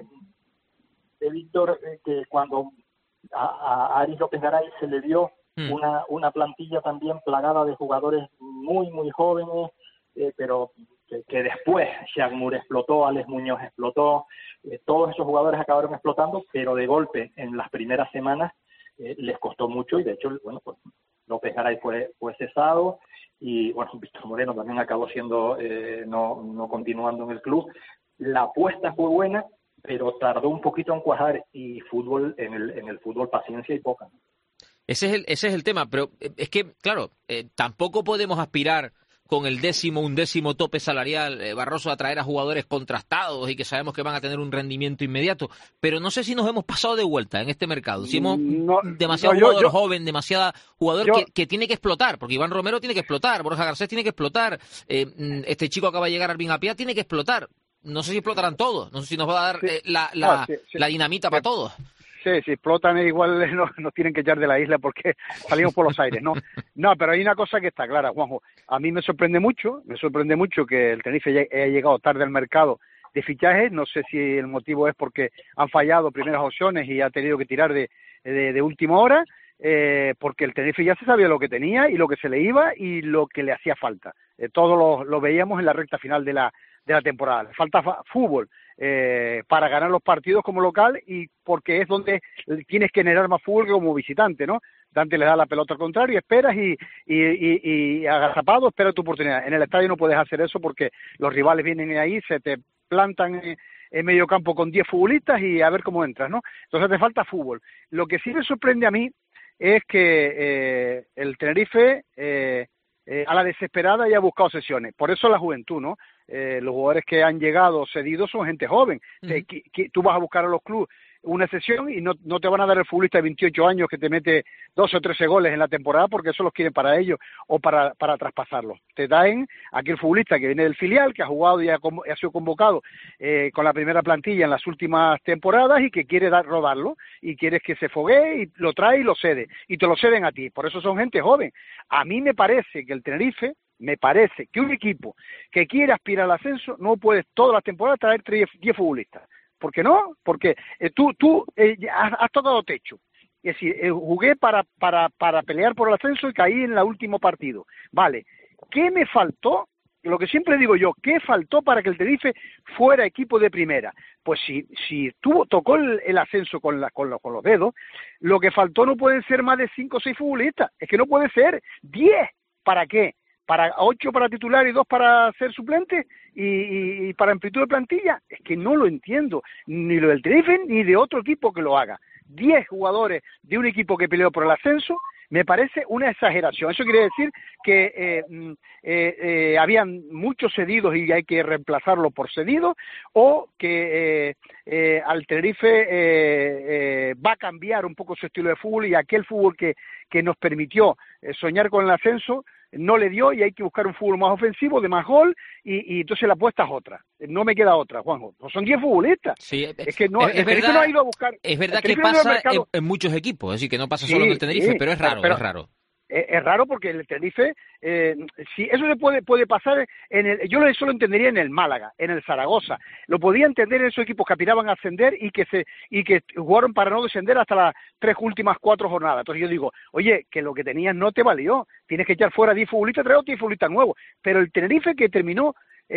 de Víctor, eh, que cuando a, a Aris López Garay se le dio mm. una, una plantilla también plagada de jugadores muy, muy jóvenes, eh, pero que, que después Shaq Moore explotó, Alex Muñoz explotó, eh, todos esos jugadores acabaron explotando, pero de golpe en las primeras semanas eh, les costó mucho y de hecho, bueno, pues López Garay fue, fue cesado y bueno, Víctor Moreno también acabó siendo, eh, no, no continuando en el club. La apuesta fue buena, pero tardó un poquito en cuajar y fútbol, en el, en el fútbol paciencia y poca. Ese es el, ese es el tema, pero es que, claro, eh, tampoco podemos aspirar con el décimo, undécimo tope salarial, eh, Barroso, a traer a jugadores contrastados y que sabemos que van a tener un rendimiento inmediato. Pero no sé si nos hemos pasado de vuelta en este mercado. Si hemos no, demasiado no, yo, jugador yo, joven, demasiada jugador yo, que, que tiene que explotar, porque Iván Romero tiene que explotar, Borja Garcés tiene que explotar, eh, este chico acaba de llegar, Arvin Apia, tiene que explotar. No sé si explotarán todos, no sé si nos va a dar eh, la, la, ah, sí, sí, la dinamita sí, para todos. Sí, si explotan igual nos, nos tienen que echar de la isla porque salimos por los aires, ¿no? No, pero hay una cosa que está clara, Juanjo. A mí me sorprende mucho, me sorprende mucho que el Tenerife haya llegado tarde al mercado de fichajes. No sé si el motivo es porque han fallado primeras opciones y ha tenido que tirar de, de, de última hora, eh, porque el Tenerife ya se sabía lo que tenía y lo que se le iba y lo que le hacía falta. Eh, todo lo, lo veíamos en la recta final de la de la temporada. Le falta fa- fútbol eh, para ganar los partidos como local y porque es donde tienes que generar más fútbol que como visitante, ¿no? Dante le da la pelota al contrario, esperas y, y, y, y agazapado espera tu oportunidad. En el estadio no puedes hacer eso porque los rivales vienen ahí, se te plantan en, en medio campo con diez futbolistas y a ver cómo entras, ¿no? Entonces te falta fútbol. Lo que sí me sorprende a mí es que eh, el Tenerife eh, eh, a la desesperada ya ha buscado sesiones. Por eso la juventud, ¿no? Eh, los jugadores que han llegado cedidos son gente joven. Uh-huh. Eh, que, que tú vas a buscar a los clubes una sesión y no, no te van a dar el futbolista de veintiocho años que te mete doce o trece goles en la temporada porque eso los quieren para ellos o para, para traspasarlos. Te dan aquel futbolista que viene del filial, que ha jugado y ha, ha sido convocado eh, con la primera plantilla en las últimas temporadas y que quiere dar, rodarlo y quieres que se foguee y lo trae y lo cede. Y te lo ceden a ti. Por eso son gente joven. A mí me parece que el Tenerife Me parece que un equipo que quiere aspirar al ascenso no puede todas las temporadas traer diez futbolistas. ¿Por qué no? Porque eh, tú, tú eh, has, has tocado techo. Es decir, eh, jugué para, para, para pelear por el ascenso y caí en el último partido. Vale, ¿qué me faltó? Lo que siempre digo yo, ¿qué faltó para que el Tenerife fuera equipo de primera? Pues si, si tuvo, tocó el, el ascenso con, la, con, los, con los dedos, lo que faltó no pueden ser más de cinco o seis futbolistas. Es que no puede ser diez. ¿Para qué? Para ocho para titular y dos para ser suplente y, y, y para amplitud de plantilla. Es que no lo entiendo, ni lo del Tenerife ni de otro equipo que lo haga. Diez jugadores de un equipo que peleó por el ascenso, me parece una exageración. Eso quiere decir que eh, eh, eh, habían muchos cedidos y hay que reemplazarlos por cedidos, o que eh, eh, al Tenerife eh, eh, va a cambiar un poco su estilo de fútbol y aquel fútbol que, que nos permitió eh, soñar con el ascenso no le dio y hay que buscar un fútbol más ofensivo, de más gol, y, y entonces la apuesta es otra. No me queda otra, Juanjo. Son diez futbolistas. Sí, es que no, es, el verdad, no ha ido a buscar. Es verdad que pasa en, en muchos equipos, es decir, que no pasa sí, solo en el Tenerife, sí, pero es raro, pero, es raro. Es, es raro porque el Tenerife, eh, si eso se puede puede pasar en el, yo eso lo entendería en el Málaga, en el Zaragoza, lo podía entender en esos equipos que aspiraban a ascender y que se y que jugaron para no descender hasta las tres últimas cuatro jornadas. Entonces yo digo, oye, que lo que tenías no te valió, tienes que echar fuera diez futbolistas, traer diez futbolistas nuevos, pero el Tenerife que terminó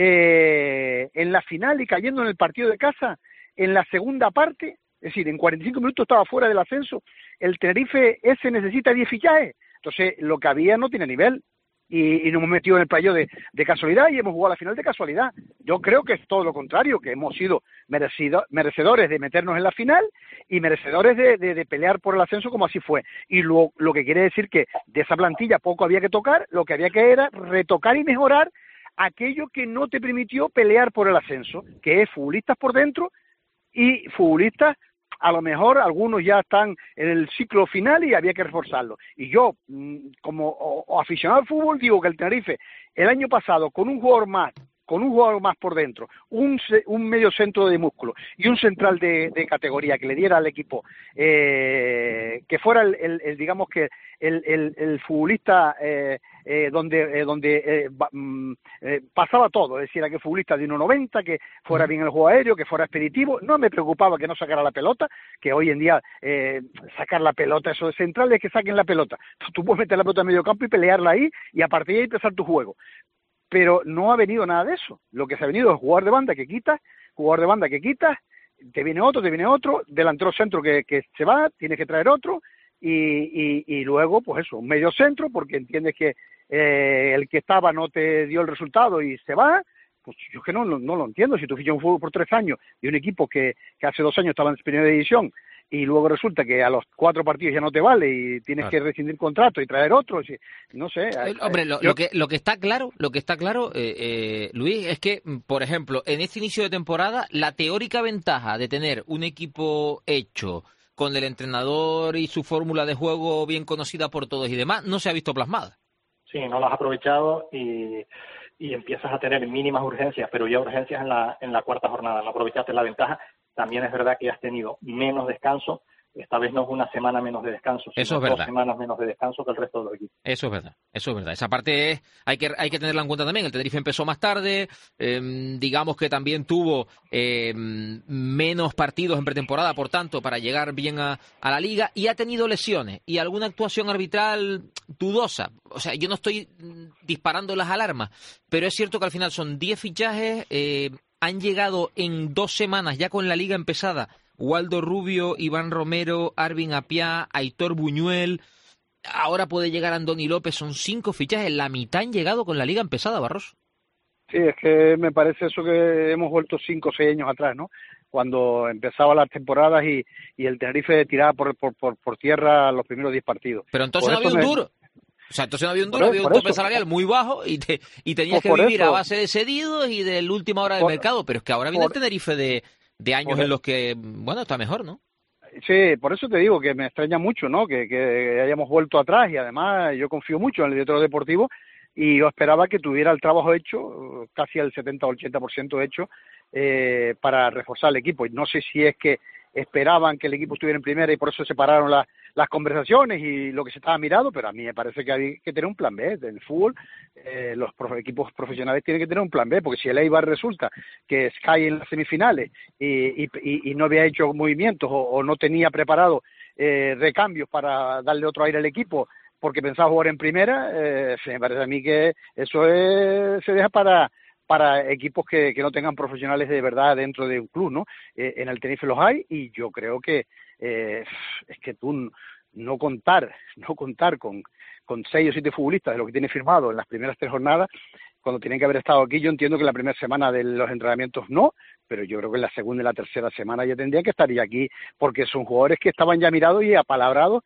eh, en la final y cayendo en el partido de casa, en la segunda parte, es decir, en cuarenta y cinco minutos estaba fuera del ascenso, el Tenerife ese necesita diez fichajes. Entonces, lo que había no tiene nivel y, y nos hemos metido en el playo de, de casualidad y hemos jugado a la final de casualidad. Yo creo que es todo lo contrario, que hemos sido merecido, merecedores de meternos en la final y merecedores de, de, de pelear por el ascenso como así fue. Y lo, lo que quiere decir que de esa plantilla poco había que tocar, lo que había que era retocar y mejorar aquello que no te permitió pelear por el ascenso, que es futbolistas por dentro y futbolistas. A lo mejor algunos ya están en el ciclo final y había que reforzarlo. Y yo, como o, o aficionado al fútbol, digo que el Tenerife, el año pasado, con un jugador más, con un jugador más por dentro, un, un medio centro de músculo y un central de, de categoría que le diera al equipo, eh, que fuera el, el, el digamos que el, el, el futbolista eh, eh, donde eh, donde eh, eh, pasaba todo, es decir, que futbolista de uno noventa, que fuera bien el juego aéreo, que fuera expeditivo. No me preocupaba que no sacara la pelota, que hoy en día eh, sacar la pelota, eso de central es que saquen la pelota. Tú puedes meter la pelota en medio campo y pelearla ahí y a partir de ahí empezar tu juego. Pero no ha venido nada de eso. Lo que se ha venido es jugador de banda que quitas, jugador de banda que quitas, te viene otro, te viene otro, delantero centro que, que se va, tienes que traer otro, y, y, y luego, pues eso, un medio centro, porque entiendes que eh, el que estaba no te dio el resultado y se va. Pues yo es que no, no, no lo entiendo. Si tú fichas un fútbol por tres años y un equipo que, que hace dos años estaba en primera división y luego resulta que a los cuatro partidos ya no te vale y tienes claro. que rescindir contrato y traer otro, no sé. Eh, hombre, lo, yo... lo que lo que está claro, lo que está claro, eh, eh, Luis, es que, por ejemplo, en este inicio de temporada, la teórica ventaja de tener un equipo hecho con el entrenador y su fórmula de juego bien conocida por todos y demás, no se ha visto plasmada. Sí, no las has aprovechado y, y empiezas a tener mínimas urgencias, pero ya urgencias en la en la cuarta jornada. No aprovechaste la ventaja. También es verdad que has tenido menos descanso. Esta vez no es una semana menos de descanso, sino eso es verdad. Dos semanas menos de descanso que el resto de los equipos. Eso es verdad, eso es verdad. Esa parte es, hay que hay que tenerla en cuenta también. El Tenerife empezó más tarde, eh, digamos que también tuvo eh, menos partidos en pretemporada, por tanto, para llegar bien a, a la liga, y ha tenido lesiones y alguna actuación arbitral dudosa. O sea, yo no estoy disparando las alarmas, pero es cierto que al final son diez fichajes, eh, han llegado en dos semanas ya con la liga empezada Waldo Rubio, Iván Romero, Arvin Apiá, Aitor Buñuel, ahora puede llegar Andoni López, son cinco fichajes, la mitad han llegado con la liga empezada, Barroso. Sí, es que me parece eso que hemos vuelto cinco o seis años atrás, ¿no? Cuando empezaban las temporadas y, y el Tenerife tiraba por, por, por, por tierra los primeros diez partidos. Pero entonces por no había un me... duro. O sea, entonces no había un duro, por, había un tope eso. salarial muy bajo y, te, y tenías pues que vivir eso. a base de cedidos y de la última hora del por, mercado. Pero es que ahora viene por, el Tenerife de... de años en los que, bueno, está mejor, ¿no? Sí, por eso te digo que me extraña mucho, ¿no? Que, que hayamos vuelto atrás y además yo confío mucho en el director deportivo y yo esperaba que tuviera el trabajo hecho, casi al setenta o ochenta por ciento hecho, eh, para reforzar el equipo. Y no sé si es que esperaban que el equipo estuviera en primera y por eso separaron la, las conversaciones y lo que se estaba mirando, pero a mí me parece que hay que tener un plan B. En el fútbol, eh, los prof, equipos profesionales tienen que tener un plan B, porque si el Eibar resulta que cae en las semifinales y, y, y no había hecho movimientos o, o no tenía preparado eh, recambios para darle otro aire al equipo porque pensaba jugar en primera, eh, me parece a mí que eso es, se deja para... para equipos que, que no tengan profesionales de verdad dentro de un club, ¿no? Eh, en el Tenerife los hay y yo creo que eh, es que tú no contar, no contar con, con seis o siete futbolistas de lo que tiene firmado en las primeras tres jornadas, cuando tienen que haber estado aquí, yo entiendo que la primera semana de los entrenamientos no, pero yo creo que en la segunda y la tercera semana ya tendrían que estar ya aquí, porque son jugadores que estaban ya mirados y apalabrados,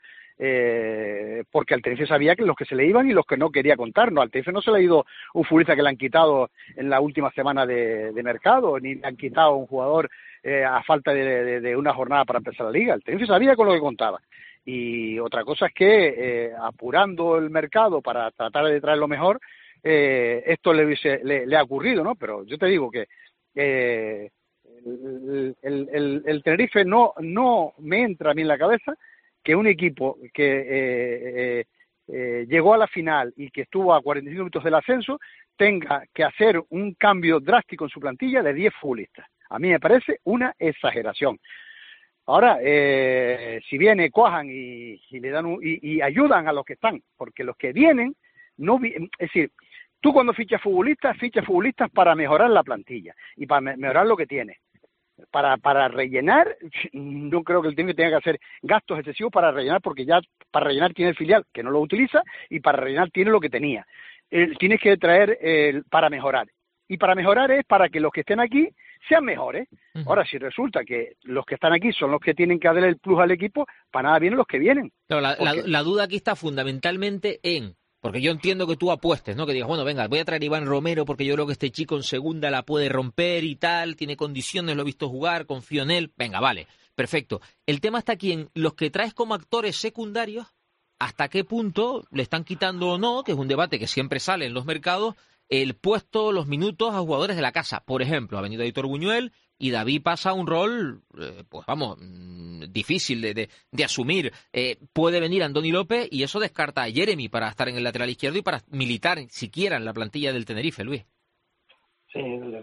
Eh, porque al Tenerife sabía que los que se le iban y los que no quería contar. No, al Tenerife no se le ha ido un futbolista que le han quitado en la última semana de, de mercado, ni le han quitado un jugador eh, a falta de, de, de una jornada para empezar la liga. El Tenerife sabía con lo que contaba. Y otra cosa es que eh, apurando el mercado para tratar de traer lo mejor, eh, esto le, le, le ha ocurrido, ¿no? Pero yo te digo que eh, el, el, el, el Tenerife no, no me entra a mí en la cabeza que un equipo que eh, eh, eh, llegó a la final y que estuvo a cuarenta y cinco minutos del ascenso tenga que hacer un cambio drástico en su plantilla de diez futbolistas. A mí me parece una exageración. Ahora, eh, si viene, cojan y, y le dan un, y, y ayudan a los que están, porque los que vienen, no vi, es decir, tú cuando fichas futbolistas, fichas futbolistas para mejorar la plantilla y para me, mejorar lo que tienes. Para para rellenar, no creo que el Tenerife tenga que hacer gastos excesivos para rellenar, porque ya para rellenar tiene el filial, que no lo utiliza, y para rellenar tiene lo que tenía. Eh, tienes que traer eh, para mejorar. Y para mejorar es para que los que estén aquí sean mejores. Uh-huh. Ahora, si resulta que los que están aquí son los que tienen que darle el plus al equipo, para nada vienen los que vienen. Claro, la, porque... la, la duda aquí está fundamentalmente en... Porque yo entiendo que tú apuestes, ¿no? Que digas, bueno, venga, voy a traer a Iván Romero porque yo creo que este chico en segunda la puede romper y tal, tiene condiciones, lo he visto jugar, confío en él. Venga, vale, perfecto. El tema está aquí en los que traes como actores secundarios, hasta qué punto le están quitando o no, que es un debate que siempre sale en los mercados, el puesto, los minutos a jugadores de la casa. Por ejemplo, ha venido Aitor Buñuel y David pasa un rol, eh, pues vamos, mmm, difícil de, de, de asumir. Eh, puede venir Andoni López y eso descarta a Jeremy para estar en el lateral izquierdo y para militar siquiera en la plantilla del Tenerife, Luis. Sí,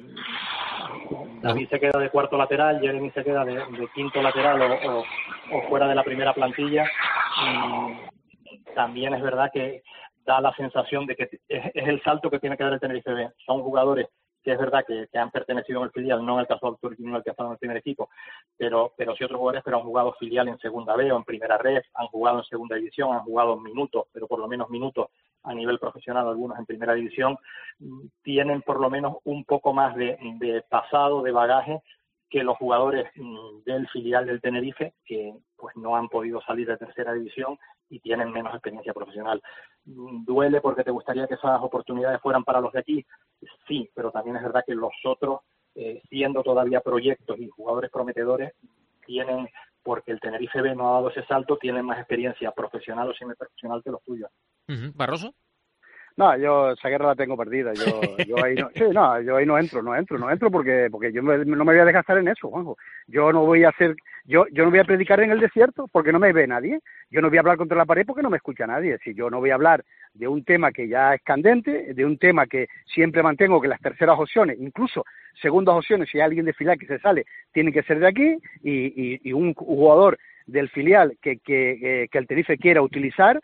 David se queda de cuarto lateral, Jeremy se queda de, de quinto lateral o, o, o fuera de la primera plantilla. Y también es verdad que da la sensación de que es, es el salto que tiene que dar el Tenerife B. Son jugadores que es verdad que, que han pertenecido en el filial, no en el caso de Arturo Quino, en el que ha estado en el primer equipo, pero pero sí otros jugadores pero han jugado filial en segunda B o en primera red, han jugado en segunda división, han jugado minutos, pero por lo menos minutos a nivel profesional, algunos en primera división, tienen por lo menos un poco más de, de pasado, de bagaje, que los jugadores del filial del Tenerife, que pues no han podido salir de tercera división y tienen menos experiencia profesional. ¿Duele porque te gustaría que esas oportunidades fueran para los de aquí? Sí, pero también es verdad que los otros, eh, siendo todavía proyectos y jugadores prometedores, tienen, porque el Tenerife B no ha dado ese salto, tienen más experiencia profesional o semiprofesional que los tuyos. Uh-huh. ¿Barroso? No, yo esa guerra la tengo perdida. Yo, yo ahí no, sí, no, yo ahí no entro, no entro, no entro porque, porque yo me, no me voy a desgastar en eso, Juanjo. Yo no voy a hacer, yo, yo no voy a predicar en el desierto porque no me ve nadie. Yo no voy a hablar contra la pared porque no me escucha nadie. Si yo no voy a hablar de un tema que ya es candente, de un tema que siempre mantengo que las terceras opciones, incluso segundas opciones, si hay alguien de filial que se sale, tienen que ser de aquí y, y, y un jugador del filial que, que, que el Tenerife quiera utilizar,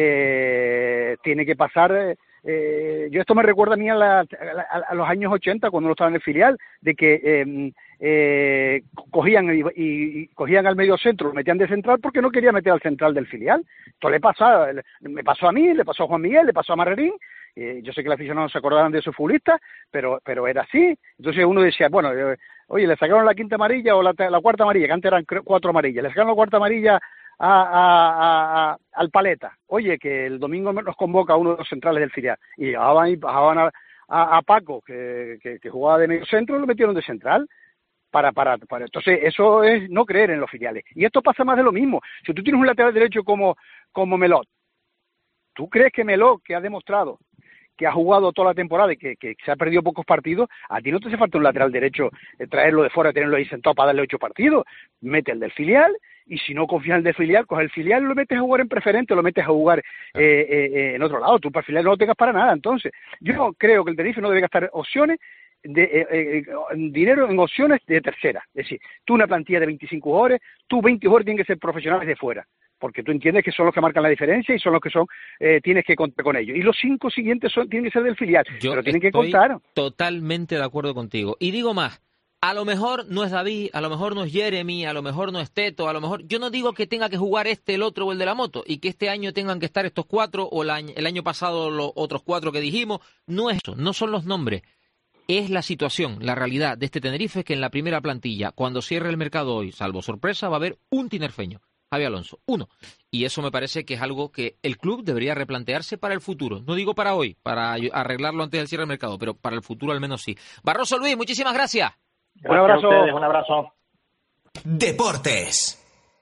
eh, tiene que pasar. Eh, yo esto me recuerda a mí a, la, a, a los años ochenta, cuando uno estaba en el filial, de que eh, eh, cogían y, y, y cogían al medio centro, lo metían de central porque no quería meter al central del filial. Esto le pasa, me pasó a mí, le pasó a Juan Miguel, le pasó a Marrerín. Eh, yo sé que los aficionados no se acordaban de esos futbolistas, pero pero era así. Entonces uno decía, bueno, eh, oye, le sacaron la quinta amarilla o la, la cuarta amarilla, que antes eran cuatro amarillas, le sacaron la cuarta amarilla a, a, a, al Paleta. Oye, que el domingo nos convoca a uno de los centrales del filial. Y bajaban, bajaban a, a, a Paco, que, que, que jugaba de medio centro, y lo metieron de central. Para, para, para. Entonces, eso es no creer en los filiales. Y esto pasa más de lo mismo. Si tú tienes un lateral derecho como, como Melot, ¿tú crees que Melot, que ha demostrado que ha jugado toda la temporada y que, que se ha perdido pocos partidos, a ti no te hace falta un lateral derecho, eh, traerlo de fuera, tenerlo ahí sentado para darle ocho partidos? Mete el del filial, y si no confías en el del filial, coge el filial y lo metes a jugar en preferente, lo metes a jugar eh, eh, en otro lado. Tú para el filial no lo tengas para nada. Entonces, yo creo que el Tenerife no debe gastar opciones de eh, eh, dinero en opciones de tercera. Es decir, tú una plantilla de veinticinco jugadores, tú veinte jugadores tienen que ser profesionales de fuera, porque tú entiendes que son los que marcan la diferencia y son los que son eh, tienes que contar con ellos. Y los cinco siguientes son tienen que ser del filial, Yo pero tienen que estoy contar. Totalmente de acuerdo contigo. Y digo más, a lo mejor no es David, a lo mejor no es Jeremy, a lo mejor no es Teto, a lo mejor... Yo no digo que tenga que jugar este, el otro o el de la moto, y que este año tengan que estar estos cuatro, o el año, el año pasado los otros cuatro que dijimos. No es eso, no son los nombres. Es la situación, la realidad de este Tenerife, que en la primera plantilla, cuando cierre el mercado hoy, salvo sorpresa, va a haber un tinerfeño, Javi Alonso, uno. Y eso me parece que es algo que el club debería replantearse para el futuro. No digo para hoy, para arreglarlo antes del cierre del mercado, pero para el futuro al menos sí. Barroso Luis, muchísimas gracias. Un abrazo. A ustedes, un abrazo. Deportes.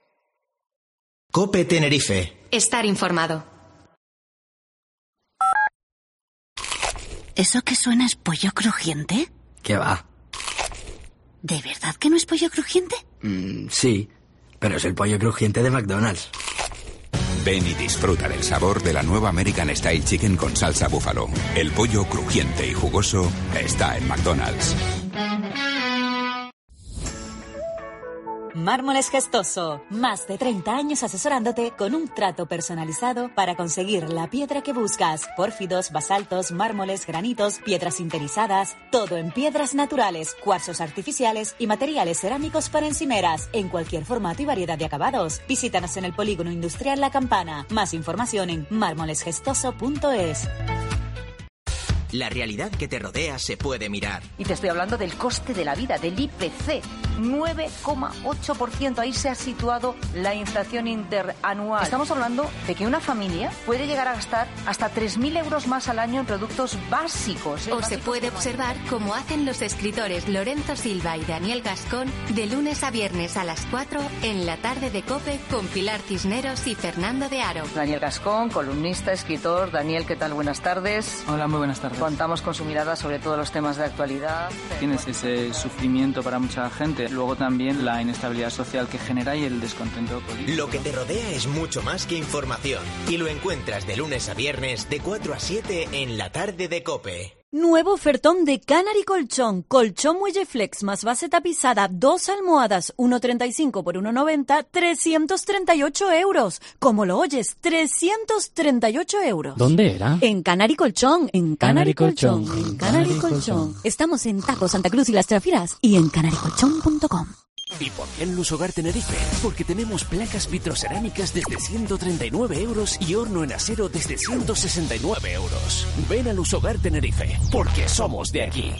COPE Tenerife. Estar informado. ¿Eso que suena es pollo crujiente? ¿Qué va? ¿De verdad que no es pollo crujiente? Mm, sí, pero es el pollo crujiente de McDonald's. Ven y disfruta del sabor de la nueva American Style Chicken con salsa búfalo. El pollo crujiente y jugoso está en McDonald's. Mármoles Gestoso, más de treinta años asesorándote con un trato personalizado para conseguir la piedra que buscas. Pórfidos, basaltos, mármoles, granitos, piedras sinterizadas, todo en piedras naturales, cuarzos artificiales y materiales cerámicos para encimeras, en cualquier formato y variedad de acabados. Visítanos en el Polígono Industrial La Campana. Más información en mármoles gestoso punto es. La realidad que te rodea se puede mirar. Y te estoy hablando del coste de la vida, del I P C. nueve coma ocho por ciento. Ahí se ha situado la inflación interanual. Estamos hablando de que una familia puede llegar a gastar hasta tres mil euros más al año en productos básicos. ¿eh? O se puede observar como hacen los escritores Lorenzo Silva y Daniel Gascón de lunes a viernes a las cuatro en la tarde de COPE con Pilar Cisneros y Fernando de Aro. Daniel Gascón, columnista, escritor. Daniel, ¿qué tal? Buenas tardes. Hola, muy buenas tardes. Contamos con su mirada sobre todos los temas de actualidad. Tienes ese sufrimiento para mucha gente, luego también la inestabilidad social que genera y el descontento político. Lo que te rodea es mucho más que información y lo encuentras de lunes a viernes de cuatro a siete en la tarde de COPE. Nuevo ofertón de Canary Colchón. Colchón Muelle Flex más base tapizada, dos almohadas, uno treinta y cinco por uno noventa, trescientos treinta y ocho euros. Como lo oyes, trescientos treinta y ocho euros. ¿Dónde era? En Canary Colchón, en Canary, Canary Colchón, Colchón, en Canary Colchón. Colchón. Estamos en Tajo, Santa Cruz y Las Trafiras y en canary colchón punto com. ¿Y por qué en Lusogar Tenerife? Porque tenemos placas vitrocerámicas desde ciento treinta y nueve euros y horno en acero desde ciento sesenta y nueve euros. Ven a Lusogar Tenerife, porque somos de aquí.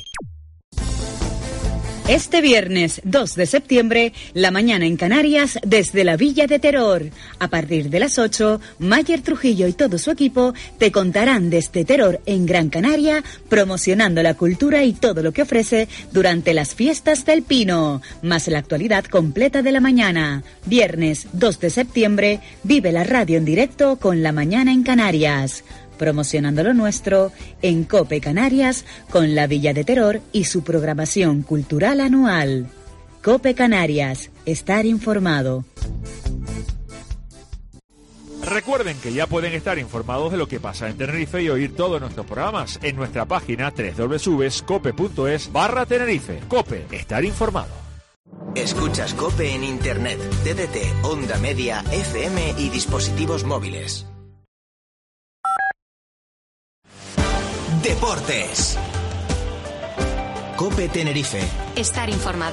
Este viernes dos de septiembre, la mañana en Canarias desde la Villa de Terror. A partir de las ocho, Mayer Trujillo y todo su equipo te contarán desde Terror en Gran Canaria, promocionando la cultura y todo lo que ofrece durante las fiestas del Pino. Más la actualidad completa de la mañana. Viernes dos de septiembre, vive la radio en directo con La Mañana en Canarias. Promocionando lo nuestro en COPE Canarias con la Villa de Terror y su programación cultural anual. COPE Canarias, estar informado. Recuerden que ya pueden estar informados de lo que pasa en Tenerife y oír todos nuestros programas en nuestra página doble u doble u doble u punto cope punto es barra Tenerife. COPE, estar informado. Escuchas COPE en Internet, D D T, onda media, F M y dispositivos móviles. Deportes. COPE Tenerife. Estar informado.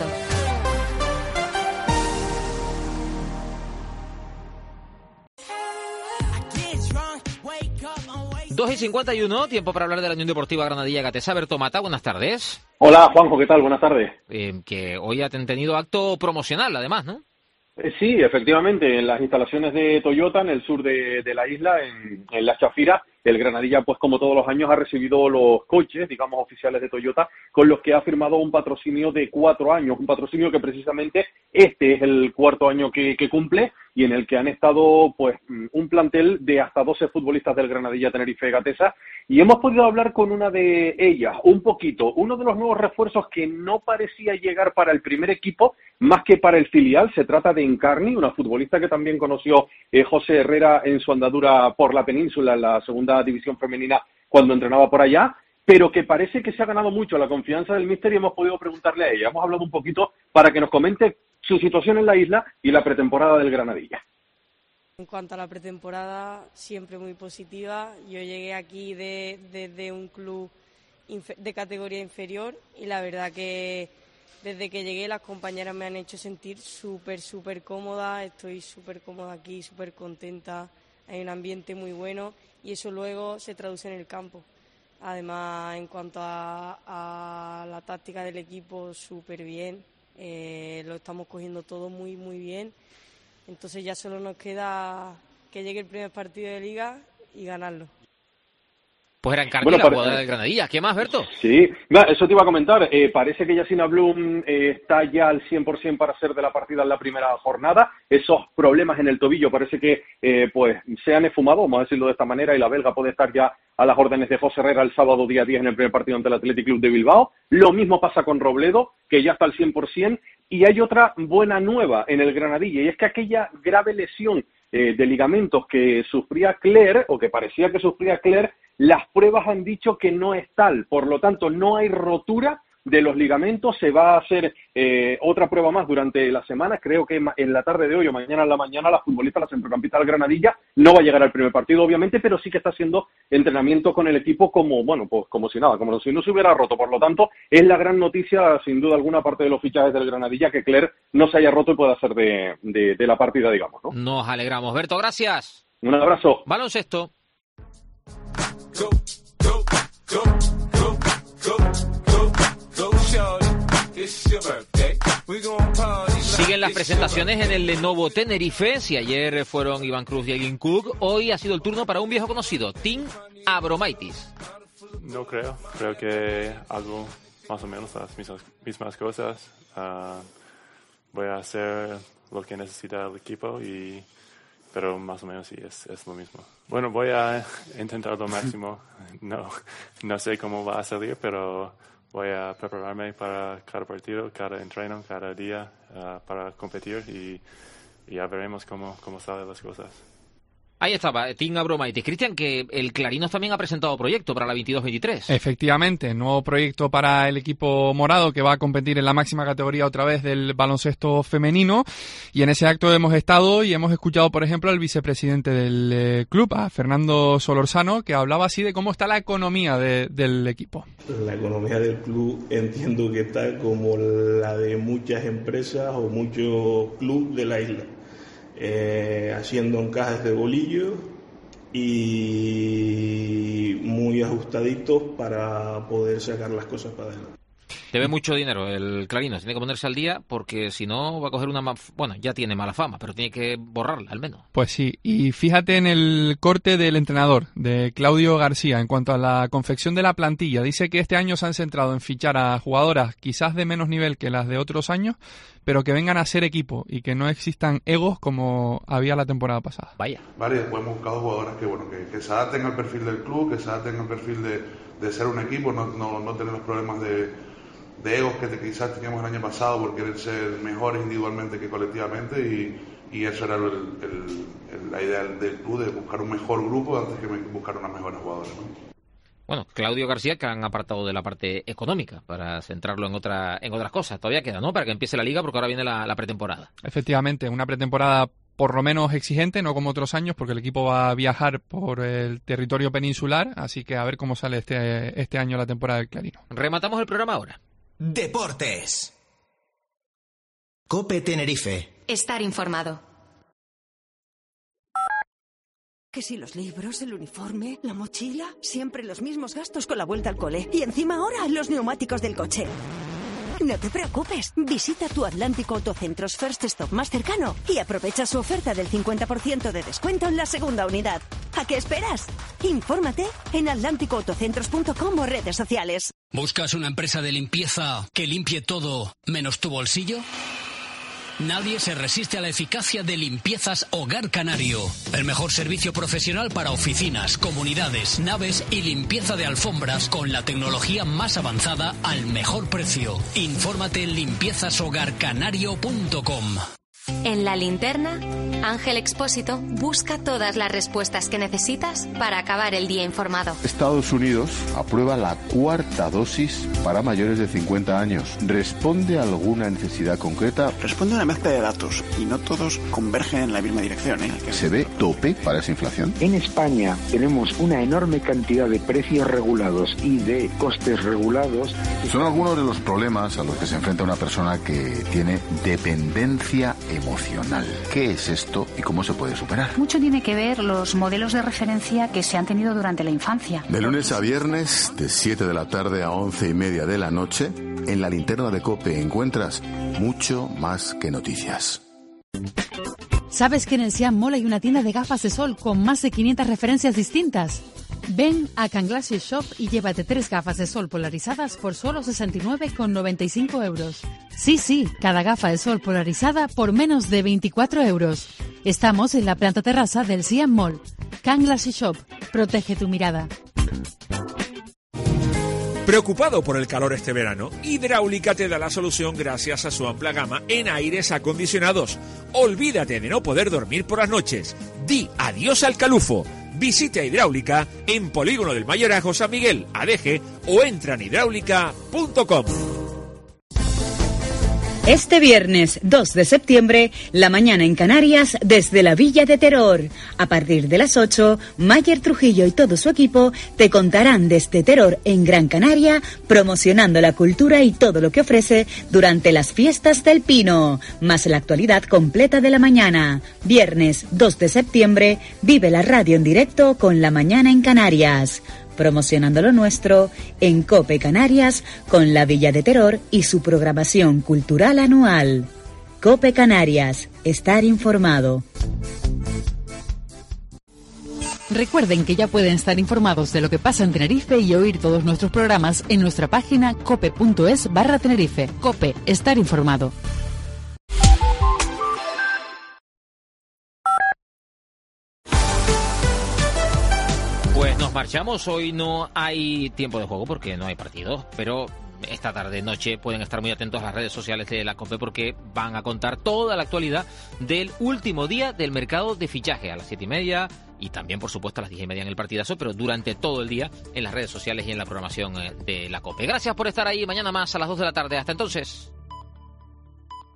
dos y cincuenta y uno, tiempo para hablar de la Unión Deportiva Granadilla Gatesa. Berto Mata, buenas tardes. Hola, Juanjo, ¿qué tal? Buenas tardes. Eh, que hoy han tenido acto promocional, además, ¿no? Eh, sí, efectivamente, en las instalaciones de Toyota, en el sur de, de la isla, en, en Las Chafiras, el Granadilla, pues como todos los años, ha recibido los coches, digamos, oficiales de Toyota, con los que ha firmado un patrocinio de cuatro años, un patrocinio que precisamente este es el cuarto año que, que cumple y en el que han estado, pues, un plantel de hasta doce futbolistas del Granadilla Tenerife Gatesa, y hemos podido hablar con una de ellas, un poquito, uno de los nuevos refuerzos que no parecía llegar para el primer equipo, más que para el filial. Se trata de Encarni, una futbolista que también conoció eh, José Herrera en su andadura por la península, en la segunda división femenina, cuando entrenaba por allá, pero que parece que se ha ganado mucho la confianza del míster y hemos podido preguntarle a ella. Hemos hablado un poquito para que nos comente su situación en la isla y la pretemporada del Granadilla. En cuanto a la pretemporada, siempre muy positiva. Yo llegué aquí de, de, de un club de categoría inferior y la verdad que desde que llegué las compañeras me han hecho sentir súper, súper cómoda. Estoy súper cómoda aquí, súper contenta. Hay un ambiente muy bueno y eso luego se traduce en el campo. Además, en cuanto a, a la táctica del equipo, súper bien. Eh, lo estamos cogiendo todo muy, muy bien. Entonces ya solo nos queda que llegue el primer partido de Liga y ganarlo. Pues era Encarni, bueno, la para... jugadora del Granadilla. ¿Qué más, Berto? Sí, eso te iba a comentar. Eh, parece que Yacina Blum eh, está ya al cien por ciento para ser de la partida en la primera jornada. Esos problemas en el tobillo parece que eh, pues se han esfumado, vamos a decirlo de esta manera, y la belga puede estar ya a las órdenes de José Herrera el sábado día diez en el primer partido ante el Athletic Club de Bilbao. Lo mismo pasa con Robledo, que ya está al cien por ciento. Y hay otra buena nueva en el Granadilla, y es que aquella grave lesión eh, de ligamentos que sufría Claire, o que parecía que sufría Claire, las pruebas han dicho que no es tal. Por lo tanto, no hay rotura de los ligamentos. Se va a hacer eh, otra prueba más durante la semana. Creo que en la tarde de hoy o mañana en la mañana la futbolista, la centrocampista del Granadilla, no va a llegar al primer partido, obviamente, pero sí que está haciendo entrenamiento con el equipo como, bueno, pues como si nada, como si no se hubiera roto. Por lo tanto, es la gran noticia, sin duda alguna, parte de los fichajes del Granadilla, que Claire no se haya roto y pueda ser de, de, de la partida, digamos, ¿no? Nos alegramos. Berto, gracias. Un abrazo. Baloncesto. Go, go, go, go, go, go, go, shorty. It's your birthday. We gonna party. Siguen las presentaciones en el Lenovo Tenerife. Si ayer fueron Iván Cruz y Egin Cook, hoy ha sido el turno para un viejo conocido, Tim Abromaitis. No creo. Creo que hago más o menos las mismas, mismas cosas. Uh, voy a hacer lo que necesita el equipo y pero más o menos sí, es, es lo mismo. Bueno, voy a intentar lo máximo. No, no sé cómo va a salir, pero voy a prepararme para cada partido, cada entreno, cada día uh, para competir y, y ya veremos cómo, cómo salen las cosas. Ahí estaba, Tim Abromaitis. Cristian, que el Clarinos también ha presentado proyecto para la veintidós veintitrés. Efectivamente, nuevo proyecto para el equipo morado que va a competir en la máxima categoría otra vez del baloncesto femenino. Y en ese acto hemos estado y hemos escuchado, por ejemplo, al vicepresidente del eh, club, a Fernando Solorzano, que hablaba así de cómo está la economía de, del equipo. La economía del club entiendo que está como la de muchas empresas o muchos clubes de la isla. Eh, haciendo encajes de bolillo y muy ajustaditos para poder sacar las cosas para adelante. Debe mucho dinero el Clarinos, tiene que ponerse al día porque si no va a coger una... Ma- bueno, ya tiene mala fama, pero tiene que borrarla al menos. Pues sí, y fíjate en el corte del entrenador, de Claudio García, en cuanto a la confección de la plantilla. Dice que este año se han centrado en fichar a jugadoras quizás de menos nivel que las de otros años, pero que vengan a ser equipo y que no existan egos como había la temporada pasada. Vaya. Vale, y después hemos buscado jugadoras que, bueno, que, que se adapten al perfil del club, que se adapten al perfil de, de ser un equipo, no, no, no tener los problemas de, de egos que te, quizás teníamos el año pasado por querer ser mejores individualmente que colectivamente y, y eso era el, el, el, la idea del club, de buscar un mejor grupo antes que buscar unas mejores jugadoras, ¿no? Bueno, Claudio García, que han apartado de la parte económica para centrarlo en otra en otras cosas. Todavía queda, ¿no? Para que empiece la liga, porque ahora viene la, la pretemporada. Efectivamente, una pretemporada por lo menos exigente, no como otros años, porque el equipo va a viajar por el territorio peninsular, así que a ver cómo sale este, este año la temporada del Clarino. Rematamos el programa ahora. Deportes. COPE Tenerife. Estar informado. Que si los libros, el uniforme, la mochila, siempre los mismos gastos con la vuelta al cole. Y encima ahora los neumáticos del coche. No te preocupes, visita tu Atlántico Autocentros First Stop más cercano y aprovecha su oferta del cincuenta por ciento de descuento en la segunda unidad. ¿A qué esperas? Infórmate en atlántico autocentros punto com o redes sociales. ¿Buscas una empresa de limpieza que limpie todo menos tu bolsillo? Nadie se resiste a la eficacia de Limpiezas Hogar Canario. El mejor servicio profesional para oficinas, comunidades, naves y limpieza de alfombras con la tecnología más avanzada al mejor precio. Infórmate en limpiezas hogar canario punto com. En La Linterna, Ángel Expósito busca todas las respuestas que necesitas para acabar el día informado. Estados Unidos aprueba la cuarta dosis para mayores de cincuenta años. ¿Responde a alguna necesidad concreta? Responde a una mezcla de datos y no todos convergen en la misma dirección, ¿eh? ¿Se ve tope para esa inflación? En España tenemos una enorme cantidad de precios regulados y de costes regulados. Son algunos de los problemas a los que se enfrenta una persona que tiene dependencia emocional. ¿Qué es esto y cómo se puede superar? Mucho tiene que ver los modelos de referencia que se han tenido durante la infancia. De lunes a viernes, de siete de la tarde a once y media de la noche, en La Linterna de COPE encuentras mucho más que noticias. ¿Sabes que en el Siam Mall hay una tienda de gafas de sol con más de quinientas referencias distintas? Ven a Canglasses Shop y llévate tres gafas de sol polarizadas por solo sesenta y nueve con noventa y cinco euros. Sí, sí, cada gafa de sol polarizada por menos de veinticuatro euros. Estamos en la planta terraza del Siam Mall. Canglasses Shop, protege tu mirada. ¿Preocupado por el calor este verano? Hidráulica te da la solución gracias a su amplia gama en aires acondicionados. Olvídate de no poder dormir por las noches. Di adiós al calufo. Visita Hidráulica en Polígono del Mayorazgo San Miguel, A D G, o entra en hidráulica punto com. Este viernes dos de septiembre, la mañana en Canarias desde la Villa de Teror. A partir de las ocho, Mayer Trujillo y todo su equipo te contarán desde Teror en Gran Canaria, promocionando la cultura y todo lo que ofrece durante las fiestas del Pino. Más la actualidad completa de la mañana. Viernes dos de septiembre, vive la radio en directo con La Mañana en Canarias. Promocionando lo nuestro en COPE Canarias con la Villa de Teror y su programación cultural anual. COPE Canarias, estar informado. Recuerden que ya pueden estar informados de lo que pasa en Tenerife y oír todos nuestros programas en nuestra página cope punto es barra Tenerife. COPE, estar informado. marchamos. Hoy no hay tiempo de juego porque no hay partidos, pero esta tarde, noche, pueden estar muy atentos a las redes sociales de la COPE porque van a contar toda la actualidad del último día del mercado de fichaje a las siete y media y también, por supuesto, a las diez y media en el partidazo, pero durante todo el día en las redes sociales y en la programación de la COPE. Gracias por estar ahí. Mañana más a las dos de la tarde. Hasta entonces.